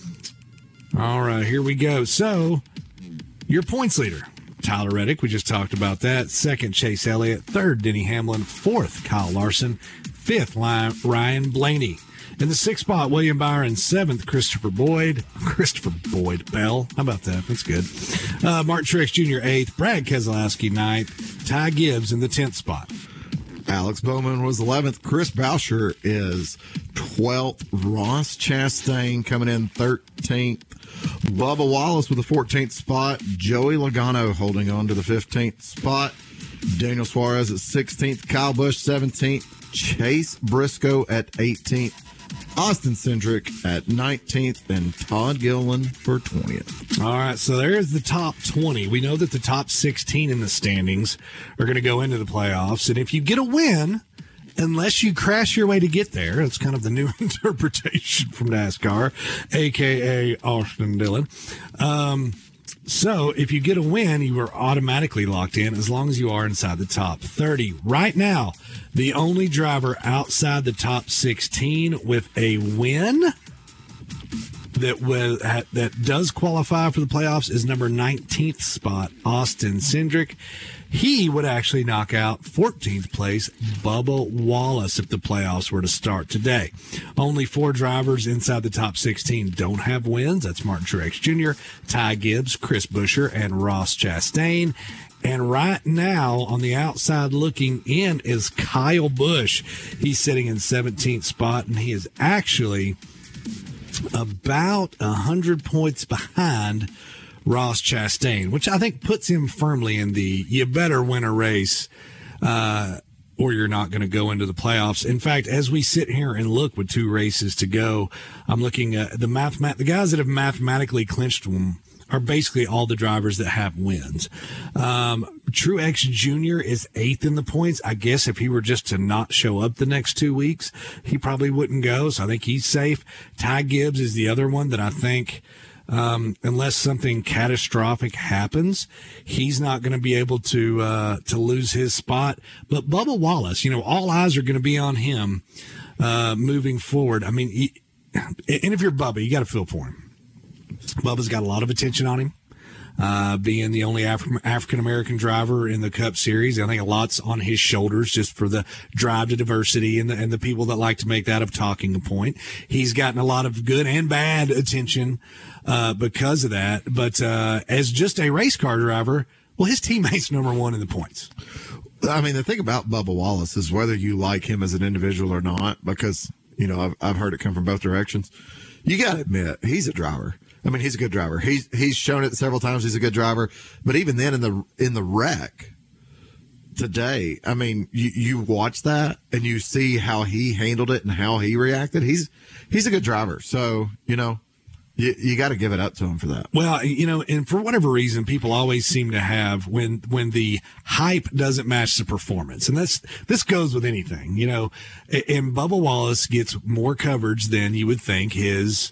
All right, here we go. So your points leader, Tyler Reddick, we just talked about that. Second, Chase Elliott. Third, Denny Hamlin. Fourth, Kyle Larson. Fifth, Ryan Blaney. In the sixth spot, William Byron. Seventh, Christopher Boyd. Christopher Boyd Bell. How about that? That's good. Uh, Martin Truex Junior eighth. Brad Keselowski ninth. Ty Gibbs in the tenth spot. Alex Bowman was eleventh. Chris Boucher is twelfth. Ross Chastain coming in thirteenth. Bubba Wallace with the fourteenth spot. Joey Logano holding on to the fifteenth spot. Daniel Suarez at sixteenth. Kyle Busch seventeenth. Chase Briscoe at eighteenth. Austin Cindric at nineteenth. And Todd Gilliland for twentieth. All right, so there's the top twenty. We know that the top sixteen in the standings are going to go into the playoffs. And if you get a win, unless you crash your way to get there, it's kind of the new interpretation from NASCAR, a k a. Austin Dillon. Um, so if you get a win, you are automatically locked in as long as you are inside the top thirty. Right now, the only driver outside the top sixteen with a win that was, that does qualify for the playoffs is number nineteenth spot, Austin Cindric. He would actually knock out fourteenth place Bubba Wallace if the playoffs were to start today. Only four drivers inside the top sixteen don't have wins. That's Martin Truex Junior, Ty Gibbs, Chris Buescher, and Ross Chastain. And right now, on the outside looking in is Kyle Busch. He's sitting in seventeenth spot, and he is actually about one hundred points behind Ross Chastain, which I think puts him firmly in the you better win a race uh, or you're not going to go into the playoffs. In fact, as we sit here and look with two races to go, I'm looking at the math, the guys that have mathematically clinched them are basically all the drivers that have wins. Um, Truex Junior is eighth in the points. I guess if he were just to not show up the next two weeks, he probably wouldn't go. So I think he's safe. Ty Gibbs is the other one that I think, um, unless something catastrophic happens, he's not going to be able to, uh, to lose his spot. But Bubba Wallace, you know, all eyes are going to be on him, uh, moving forward. I mean, he, and if you're Bubba, you got to feel for him. Bubba's got a lot of attention on him, uh, being the only Af- African-American driver in the Cup Series. I think a lot's on his shoulders just for the drive to diversity and the, and the people that like to make that a talking point. He's gotten a lot of good and bad attention uh, because of that. But uh, as just a race car driver, well, his teammate's number one in the points. I mean, the thing about Bubba Wallace is whether you like him as an individual or not, because, you know, I've, I've heard it come from both directions. You got to admit, he's a driver. I mean, he's a good driver. He's he's shown it several times. He's a good driver. But even then, in the in the wreck today, I mean, you, you watch that and you see how he handled it and how he reacted. He's he's a good driver. So, you know, You, you got to give it up to him for that. Well, you know, and for whatever reason, people always seem to have when when the hype doesn't match the performance, and that's this goes with anything, you know. And Bubba Wallace gets more coverage than you would think his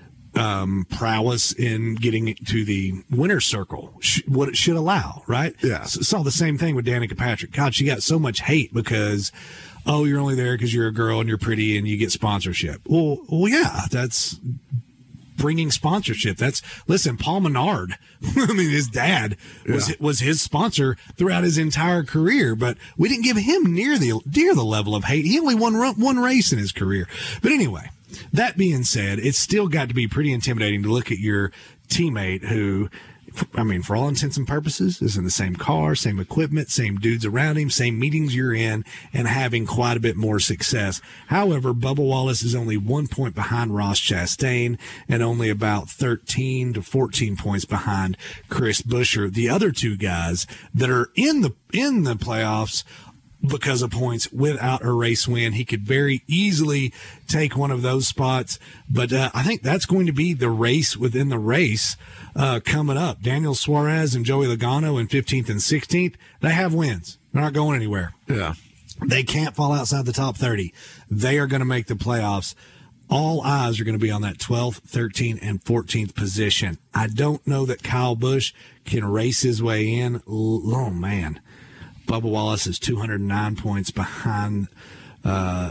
um, prowess in getting to the winner's circle sh- what it should allow, right? Yeah. S- saw the same thing with Danica Patrick. God, she got so much hate because, oh, you're only there because you're a girl and you're pretty and you get sponsorship. Well, well, yeah, that's bringing sponsorship. That's listen, Paul Menard. I mean, his dad was Yeah. was his sponsor throughout his entire career, but we didn't give him near the near the level of hate. He only won ru- one race in his career. But anyway, that being said, it's still got to be pretty intimidating to look at your teammate who, I mean, for all intents and purposes, is in the same car, same equipment, same dudes around him, same meetings you're in, and having quite a bit more success. However, Bubba Wallace is only one point behind Ross Chastain and only about thirteen to fourteen points behind Chris Buescher. The other two guys that are in the in the playoffs because of points without a race win. He could very easily take one of those spots, but uh, I think that's going to be the race within the race uh, coming up. Daniel Suarez and Joey Logano in fifteenth and sixteenth, they have wins. They're not going anywhere. Yeah. They can't fall outside the top thirty. They are going to make the playoffs. All eyes are going to be on that twelfth, thirteenth, and fourteenth position. I don't know that Kyle Busch can race his way in. Oh, man. Bubba Wallace is two hundred nine points behind uh,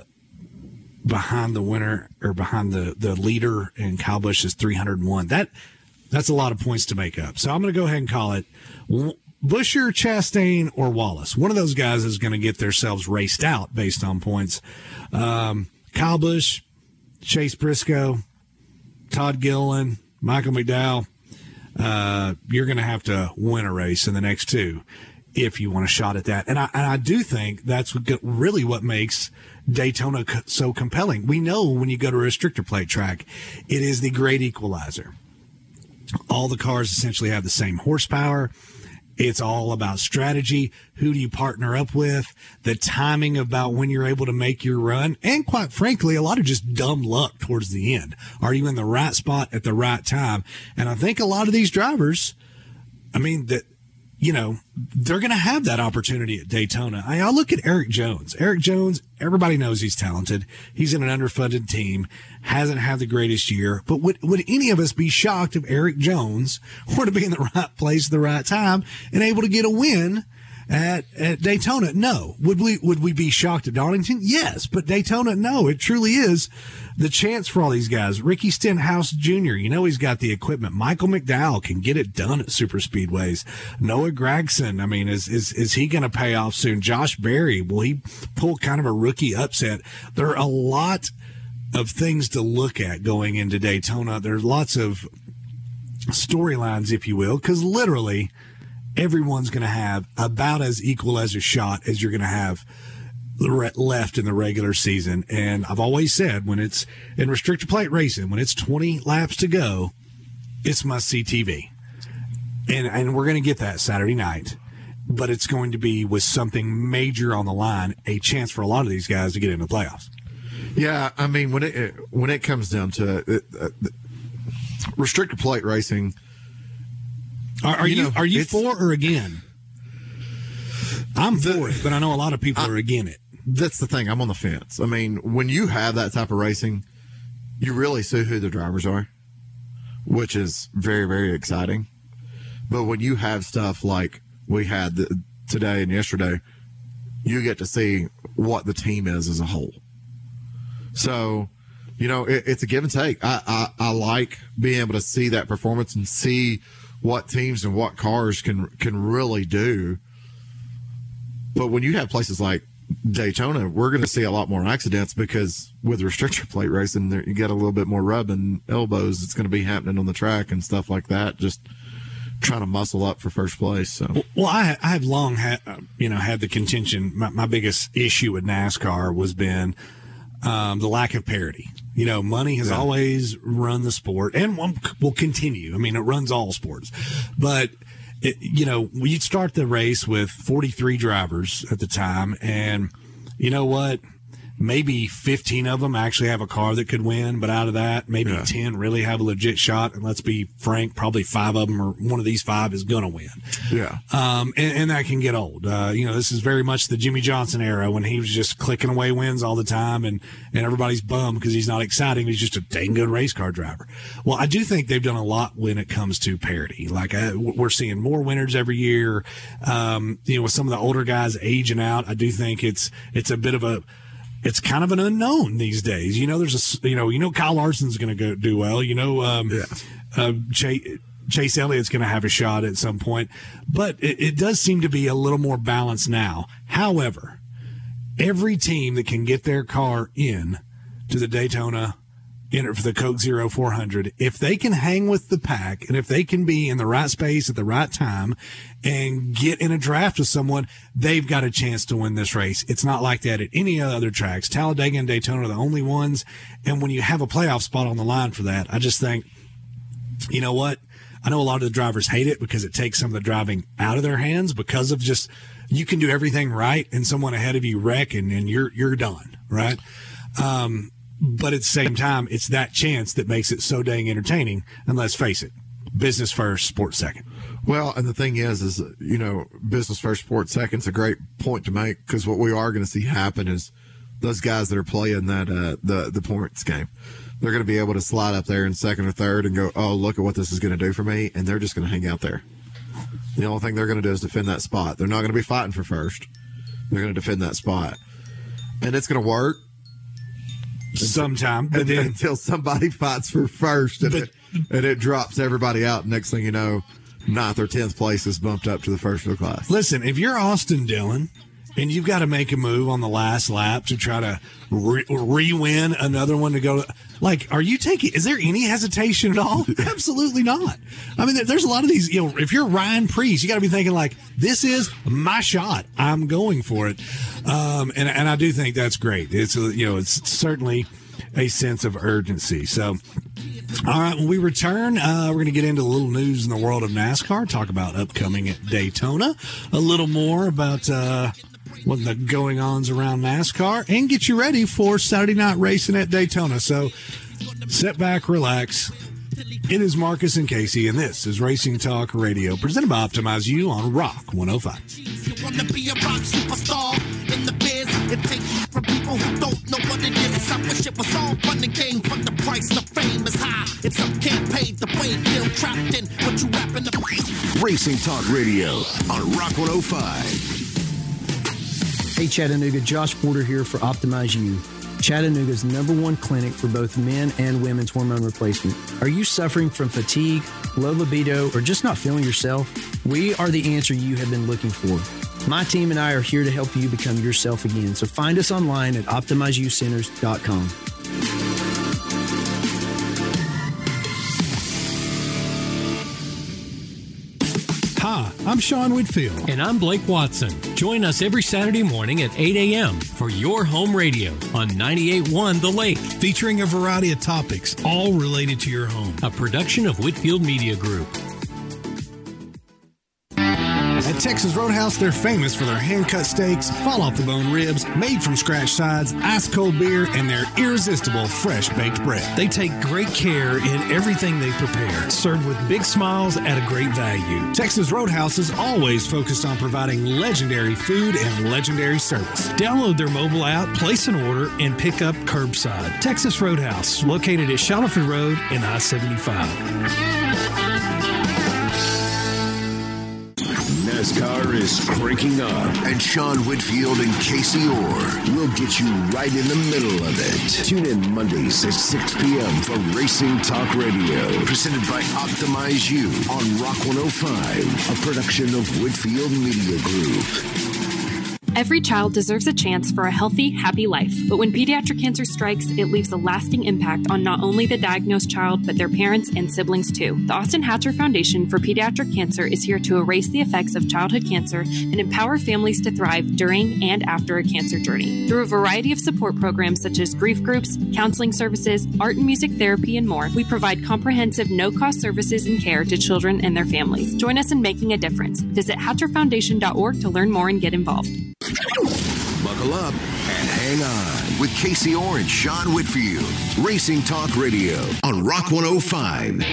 behind the winner or behind the, the leader, and Kyle Busch is three hundred one. That that's a lot of points to make up. So I'm going to go ahead and call it Buescher, Chastain, or Wallace. One of those guys is going to get themselves raced out based on points. Um, Kyle Busch, Chase Briscoe, Todd Gilliland, Michael McDowell. Uh, you're going to have to win a race in the next two if you want a shot at that. And I, and I do think that's what, really what makes Daytona so compelling. We know when you go to a restrictor plate track, it is the great equalizer. All the cars essentially have the same horsepower. It's all about strategy. Who do you partner up with? The timing about when you're able to make your run. And quite frankly, a lot of just dumb luck towards the end. Are you in the right spot at the right time? And I think a lot of these drivers, I mean, that, you know, they're going to have that opportunity at Daytona. I, I look at Eric Jones. Eric Jones, everybody knows he's talented. He's in an underfunded team, hasn't had the greatest year. But would, would any of us be shocked if Eric Jones were to be in the right place at the right time and able to get a win at, at Daytona? No. Would we, would we be shocked at Darlington? Yes. But Daytona, no. It truly is the chance for all these guys. Ricky Stenhouse Junior, you know, he's got the equipment. Michael McDowell can get it done at super speedways. Noah Gragson, I mean, is, is, is he going to pay off soon? Josh Berry, will he pull kind of a rookie upset? There are a lot of things to look at going into Daytona. There's lots of storylines, if you will, because literally everyone's going to have about as equal as a shot as you're going to have left in the regular season. And I've always said, when it's in restrictor plate racing, when it's twenty laps to go, it's must-see T V. And and we're going to get that Saturday night, but it's going to be with something major on the line, a chance for a lot of these guys to get into the playoffs. Yeah, I mean, when it when it comes down to it, uh, restrictor plate racing, are, are you, you know, are you for or again? I'm the, for it, but I know a lot of people I, are against it. That's the thing. I'm on the fence. I mean, when you have that type of racing, you really see who the drivers are, which is very, very exciting. But when you have stuff like we had the, today and yesterday, you get to see what the team is as a whole. So, you know, it, it's a give and take. I, I, I like being able to see that performance and see what teams and what cars can can really do. But when you have places like Daytona, we're going to see a lot more accidents because with restrictor plate racing, there, you get a little bit more rubbing elbows. It's going to be happening on the track and stuff like that. Just trying to muscle up for first place. So, well, I I have long had you know had the contention. My, my biggest issue with NASCAR was been um, the lack of parity. You know, money has yeah. always run the sport and will continue. I mean, it runs all sports, but. It, you know, you'd start the race with forty-three drivers at the time, and you know what? maybe fifteen of them actually have a car that could win, but out of that, maybe yeah. ten really have a legit shot. And let's be frank, probably five of them or one of these five is going to win. Yeah. Um, and, and that can get old. Uh, you know, this is very much the Jimmy Johnson era when he was just clicking away wins all the time and, and everybody's bummed because he's not exciting. He's just a dang good race car driver. Well, I do think they've done a lot when it comes to parity. Like uh, we're seeing more winners every year. Um, you know, with some of the older guys aging out, I do think it's, it's a bit of a, it's kind of an unknown these days. You know, there's a, you know, you know, Kyle Larson's going to go do well. You know, um, yeah. uh, Chase, Chase Elliott's going to have a shot at some point, but it, it does seem to be a little more balanced now. However, every team that can get their car in to the Daytona in for the Coke Zero four hundred, if they can hang with the pack and if they can be in the right space at the right time and get in a draft with someone, they've got a chance to win this race. It's not like that at any other tracks. Talladega and Daytona are the only ones. And when you have a playoff spot on the line for that, I just think, you know what? I know a lot of the drivers hate it because it takes some of the driving out of their hands because of just, you can do everything right and someone ahead of you wreck and, and you're, you're done. Right. Um, But at the same time, it's that chance that makes it so dang entertaining. And let's face it, business first, sports second. Well, and the thing is, is, you know, business first, sports second is a great point to make because what we are going to see happen is those guys that are playing that, uh, the, the points game, they're going to be able to slide up there in second or third and go, oh, look at what this is going to do for me. And they're just going to hang out there. The only thing they're going to do is defend that spot. They're not going to be fighting for first. They're going to defend that spot. And it's going to work. Sometime, but then, until somebody fights for first and, but, it, and it drops everybody out. Next thing you know, ninth or tenth place is bumped up to the first of the class. Listen, if you're Austin Dillon and you've got to make a move on the last lap to try to re- re-win another one to go, like, are you taking, is there any hesitation at all? Absolutely not. I mean, there's a lot of these, you know, if you're Ryan Preece, you got to be thinking like, this is my shot. I'm going for it. Um, and, and I do think that's great. It's, you know, it's certainly a sense of urgency. So, all right, when we return, uh, we're going to get into a little news in the world of NASCAR, talk about upcoming at Daytona, a little more about, uh, what the going-ons around NASCAR, and get you ready for Saturday night racing at Daytona. So sit back, relax. It is Marcus and Casey, and this is Racing Talk Radio, presented by Optimize You on Rock one oh five. You want to be a rock superstar in the biz? It takes from people who don't know what it is. I wish it was all fun and games, but the price of fame is high. It's some can't pay the way, feel trapped in what you rapping the Racing Talk Radio on Rock one oh five. Hey Chattanooga, Josh Porter here for Optimize You, Chattanooga's number one clinic for both men and women's hormone replacement. Are you suffering from fatigue, low libido, or just not feeling yourself? We are the answer you have been looking for. My team and I are here to help you become yourself again, so find us online at optimize you centers dot com. Hi, I'm Sean Whitfield. And I'm Blake Watson. Join us every Saturday morning at eight a.m. for Your Home Radio on ninety-eight point one The Lake. Featuring a variety of topics, all related to your home. A production of Whitfield Media Group. At Texas Roadhouse, they're famous for their hand-cut steaks, fall-off-the-bone ribs, made-from-scratch sides, ice-cold beer, and their irresistible fresh-baked bread. They take great care in everything they prepare, served with big smiles at a great value. Texas Roadhouse is always focused on providing legendary food and legendary service. Download their mobile app, place an order, and pick up curbside. Texas Roadhouse, located at Shoniford Road and I seventy-five. NASCAR is cranking up, and Sean Whitfield and Casey Orr will get you right in the middle of it. Tune in Mondays at six p.m. for Racing Talk Radio, presented by Optimize You on Rock one oh five, a production of Whitfield Media Group. Every child deserves a chance for a healthy, happy life. But when pediatric cancer strikes, it leaves a lasting impact on not only the diagnosed child, but their parents and siblings too. The Austin Hatcher Foundation for Pediatric Cancer is here to erase the effects of childhood cancer and empower families to thrive during and after a cancer journey. Through a variety of support programs such as grief groups, counseling services, art and music therapy, and more, we provide comprehensive, no-cost services and care to children and their families. Join us in making a difference. Visit hatcher foundation dot org to learn more and get involved. Buckle up and hang on. with Casey Orr and Sean Whitfield. Racing Talk Radio on Rock one oh five.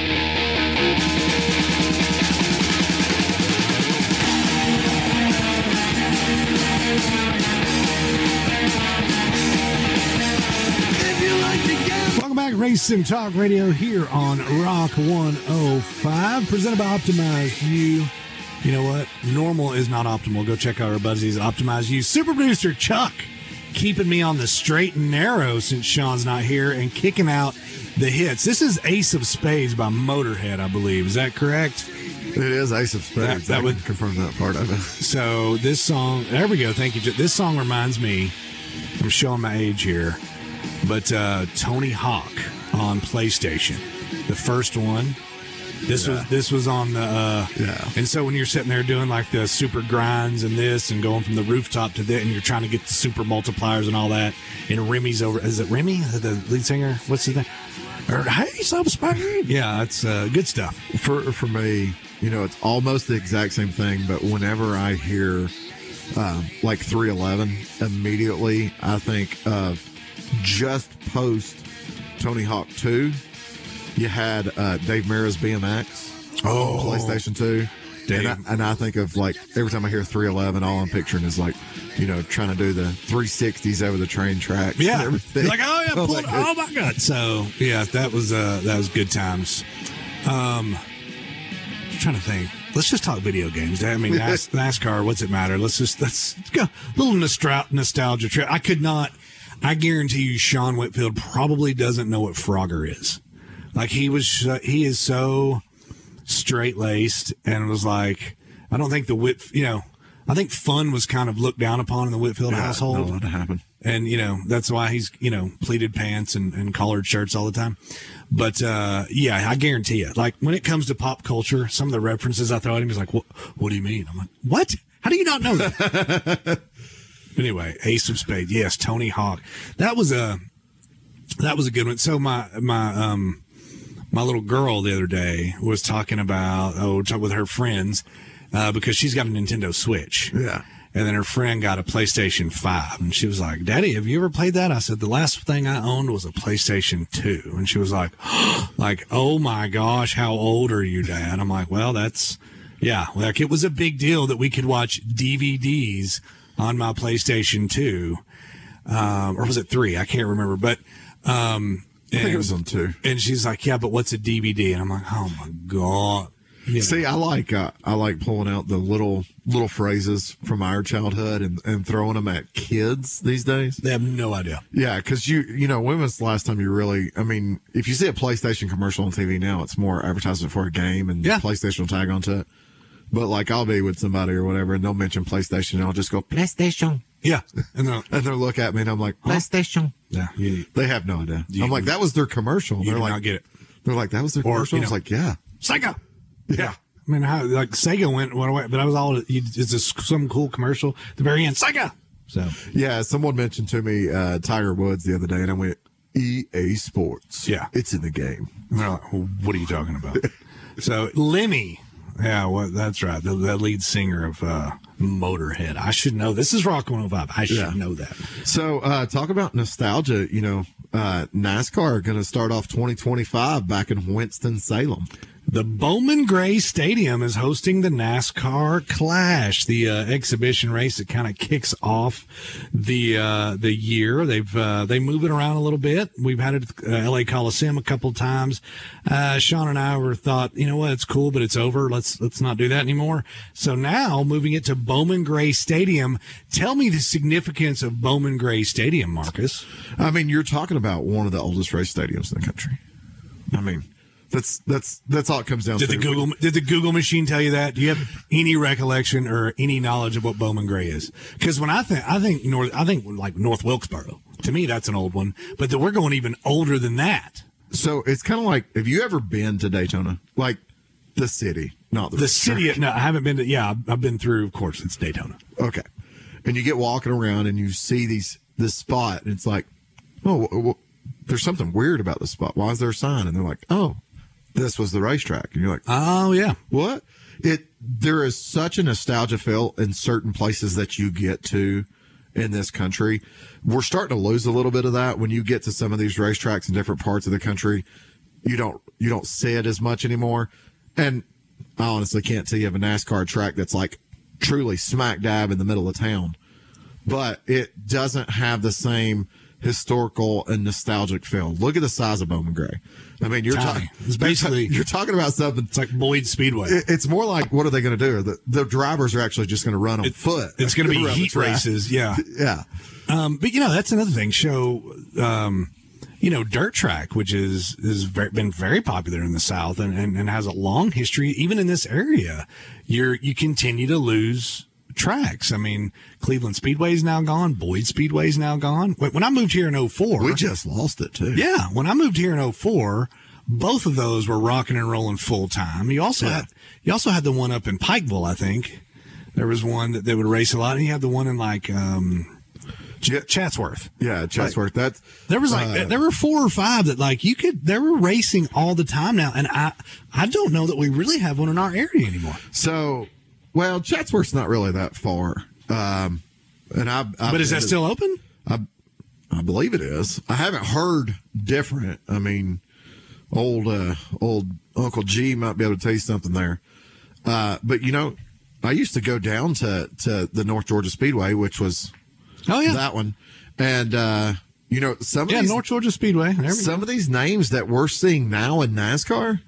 Welcome back, Racing Talk Radio here on Rock one oh five, presented by Optimize You. You know what? Normal is not optimal. Go check out our buddies at Optimize You. Super producer Chuck keeping me on the straight and narrow since Sean's not here and kicking out the hits. This is Ace of Spades by Motorhead, I believe. Is that correct? It is Ace of Spades. That, that would confirm that part of it. So this song, there we go. Thank you. This song reminds me, I'm showing my age here, but uh, Tony Hawk on PlayStation, the first one. This yeah. was this was on the uh, yeah. And so when you're sitting there doing like the super grinds and this and going from the rooftop to that, and you're trying to get the super multipliers and all that, and Remy's over. Is it Remy, the lead singer? What's his name? Or hey, Silver Spade. Yeah, that's uh, good stuff. For for me, you know, it's almost the exact same thing. But whenever I hear uh, like three eleven, immediately I think of just post Tony Hawk two. You had uh, Dave Mira's B M X oh, on PlayStation two. And I, and I think of, like, every time I hear three eleven, all I'm picturing is, like, you know, trying to do the three sixties over the train tracks. Yeah. And everything. Like, oh, yeah, pull, oh, my God. So, yeah, that was uh, that was good times. Um, I'm trying to think. Let's just talk video games. I mean, NAS, NASCAR, what's it matter? Let's just, let's, let's go. A little nostra- nostalgia trip. I could not, I guarantee you Sean Whitfield probably doesn't know what Frogger is. Like, he was, uh, he is so straight-laced and was like, I don't think the Whit, you know, I think fun was kind of looked down upon in the Whitfield yeah, household. Not allowed to happen. And, you know, that's why he's, you know, pleated pants and, and collared shirts all the time. But, uh, yeah, I guarantee you, like, when it comes to pop culture, some of the references I throw at him, he's like, what, what do you mean? I'm like, what? How do you not know that? Anyway, Ace of Spades. Yes, Tony Hawk. That was a, that was a good one. So my, my, um, my little girl the other day was talking about, oh, talk with her friends, uh, because she's got a Nintendo Switch. Yeah. And then her friend got a PlayStation five. And she was like, Daddy, have you ever played that? I said, the last thing I owned was a PlayStation two. And she was like, like, oh my gosh, how old are you, Dad? I'm like, well, that's, yeah, like it was a big deal that we could watch D V Ds on my PlayStation two. Um, or was it three? I can't remember. But, um, I think it was on two. And she's like, yeah, but what's a D V D? And I'm like, oh my God. You know. See, I like uh, I like pulling out the little little phrases from our childhood and, and throwing them at kids these days. They have no idea. Yeah, because you you know, when was the last time you really? I mean, if you see a PlayStation commercial on T V now, it's more advertisement for a game and yeah. PlayStation will tag onto it. But like, I'll be with somebody or whatever, and they'll mention PlayStation, and I'll just go PlayStation. Yeah, and they'll, and they'll look at me, and I'm like, huh? PlayStation. Yeah, you, they have no idea. You, I'm like, that was their commercial. You they're do like, not get it. They're like, that was their or, commercial. You know, I was like, yeah, Sega. Yeah. yeah. I mean, how like Sega went went away, but I was all it's just some cool commercial at the very end. Sega. So yeah, someone mentioned to me uh, Tiger Woods the other day, and I went E A Sports. Yeah, it's in the game. And they're like, well, what are you talking about? So Lemmy. Yeah, well, that's right. The, the lead singer of uh, Motorhead. I should know. This is Rock one oh five. I should yeah. know that. So, uh, talk about nostalgia. You know, uh, NASCAR going to start off twenty twenty-five back in Winston-Salem. The Bowman Gray Stadium is hosting the NASCAR Clash, the uh, exhibition race that kind of kicks off the uh, the year. They've uh, they move it around a little bit. We've had it at uh, L A Coliseum a couple of times. Uh, Sean and I were thought, you know what, it's cool, but it's over. Let's let's not do that anymore. So now moving it to Bowman Gray Stadium. Tell me the significance of Bowman Gray Stadium, Marcus. I mean, you're talking about one of the oldest race stadiums in the country. I mean. That's that's that's all it comes down did to. The Google, did the Google machine tell you that? Do you have any recollection or any knowledge of what Bowman Gray is? Because when I think I think North, I think like North Wilkesboro. To me, that's an old one. But the, we're going even older than that. So it's kind of like, have you ever been to Daytona? Like the city, not the the city. No, I haven't been to. Yeah, I've, I've been through. Of course, it's Daytona. Okay, and you get walking around and you see these this spot, and it's like, oh, well, there's something weird about this spot. Why is there a sign? And they're like, oh. This was the racetrack. And you're like, oh, yeah. What? It there is such a nostalgia feel in certain places that you get to in this country. We're starting to lose a little bit of that. When you get to some of these racetracks in different parts of the country, you don't you don't see it as much anymore. And I honestly can't tell you of a NASCAR track that's like truly smack dab in the middle of town, but it doesn't have the same historical and nostalgic feel. Look at the size of Bowman Gray. I mean, you're talking. It's basically you're talking about something. It's like Boyd Speedway. It, it's more like, what are they going to do? The, the drivers are actually just going to run on it, foot. It's going to be heat races. Yeah, yeah. Um, but you know, that's another thing. Show, um, you know, dirt track, which is is very, been very popular in the South and, and, and has a long history, even in this area. You're you continue to lose tracks. I mean, Cleveland Speedway is now gone. Boyd Speedway is now gone. When I moved here in oh four, we just lost it too. Yeah, when I moved here in oh four, both of those were rocking and rolling full time. You also yeah. had you also had the one up in Pikeville, I think. There was one that they would race a lot, and you had the one in like um, Ch- Chatsworth. Yeah, Chatsworth. Like, That's there was like uh, there were four or five that like you could. They were racing all the time now, and I I don't know that we really have one in our area anymore. So. Well, Chatsworth's not really that far, um, and I. But is that still open? I, I believe it is. I haven't heard different. I mean, old uh, old Uncle G might be able to tell you something there. Uh, but you know, I used to go down to, to the North Georgia Speedway, which was oh yeah that one, and uh, you know some of yeah these, North Georgia Speedway. There we some go. of these names that we're seeing now in NASCAR,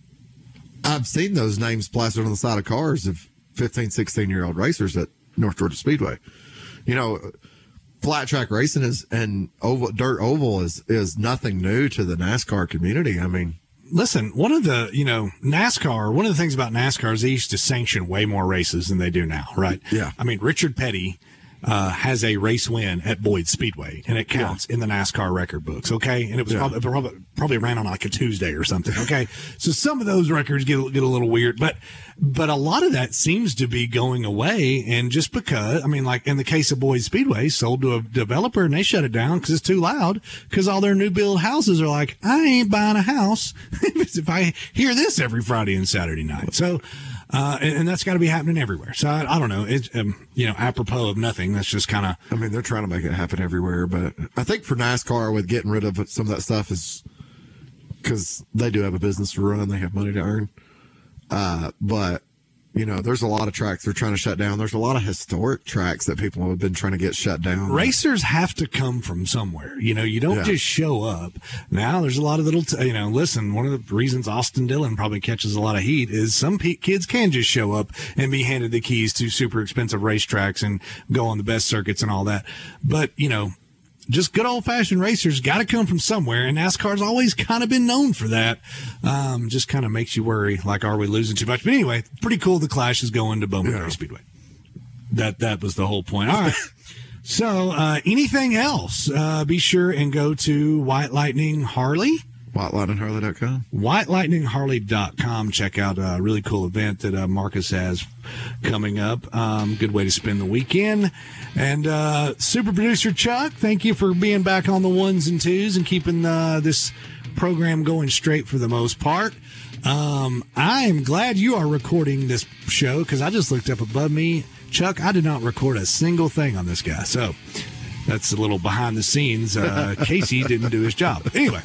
I've seen those names plastered on the side of cars of fifteen, sixteen year old racers at North Georgia Speedway. You know, flat track racing is and oval, dirt oval is is nothing new to the NASCAR community. I mean, listen, one of the, you know, NASCAR, one of the things about NASCAR is they used to sanction way more races than they do now, right? Yeah. I mean, Richard Petty uh, has a race win at Boyd Speedway, and it counts yeah. in the NASCAR record books, okay? And it was yeah. probably, probably probably ran on like a Tuesday or something, okay? So some of those records get, get a little weird, but but a lot of that seems to be going away, and just because, I mean, like in the case of Boyd Speedway, sold to a developer, and they shut it down because it's too loud, because all their new build houses are like, I ain't buying a house if I hear this every Friday and Saturday night. So, Uh, and, and that's got to be happening everywhere. So I, I don't know. It's, um, you know, apropos of nothing. That's just kind of, I mean, they're trying to make it happen everywhere, but I think for NASCAR with getting rid of some of that stuff is because they do have a business to run. They have money to earn. Uh, but you know, there's a lot of tracks they're trying to shut down. There's a lot of historic tracks that people have been trying to get shut down. Racers have to come from somewhere. You know, you don't yeah. just show up. Now there's a lot of little, t- you know, listen, one of the reasons Austin Dillon probably catches a lot of heat is some pe- kids can just show up and be handed the keys to super expensive racetracks and go on the best circuits and all that. But, you know, just good old-fashioned racers got to come from somewhere, and NASCAR's always kind of been known for that. Um, just kind of makes you worry, like, are we losing too much? But anyway, pretty cool the Clash is going to Bowman Gray Speedway. That that was the whole point. All right. So uh, anything else, uh, be sure and go to White Lightning Harley. white lightning harley dot com. white lightning harley dot com. Check out a really cool event that uh, Marcus has coming up. Um, good way to spend the weekend. And uh, super producer Chuck, thank you for being back on the ones and twos and keeping uh, this program going straight for the most part. Um, I am glad you are recording this show because I just looked up above me. Chuck, I did not record a single thing on this guy. So that's a little behind the scenes. Uh, Casey didn't do his job. But anyway.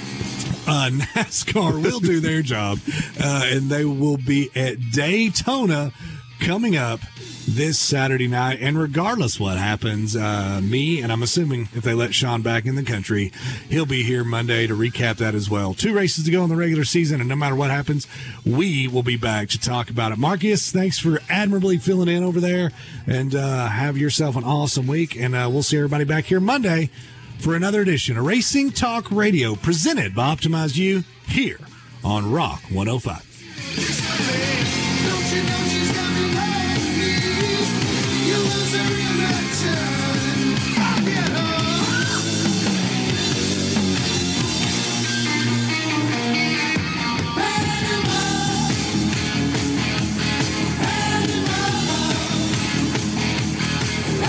Uh, NASCAR will do their job, uh, and they will be at Daytona coming up this Saturday night. And regardless what happens, uh, me, and I'm assuming if they let Sean back in the country, he'll be here Monday to recap that as well. Two races to go in the regular season, and no matter what happens, we will be back to talk about it. Marcus, thanks for admirably filling in over there, and uh, have yourself an awesome week, and uh, we'll see everybody back here Monday for another edition of Racing Talk Radio, presented by Optimize You, here on Rock one oh five.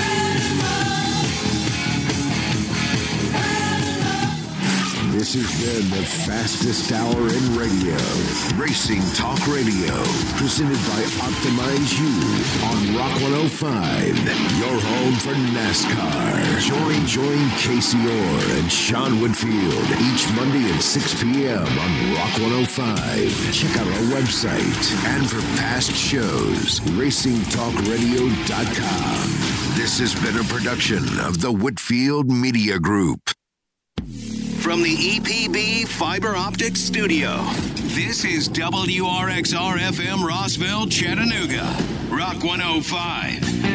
This is in the fastest hour in radio. Racing Talk Radio, presented by Optimize You on Rock one oh five, your home for NASCAR. Join, join Casey Orr and Sean Woodfield each Monday at six p.m. on Rock one oh five. Check out our website, and for past shows, racing talk radio dot com. This has been a production of the Whitfield Media Group. From the E P B Fiber Optics Studio, this is W R X R F M Rossville, Chattanooga, Rock one oh five.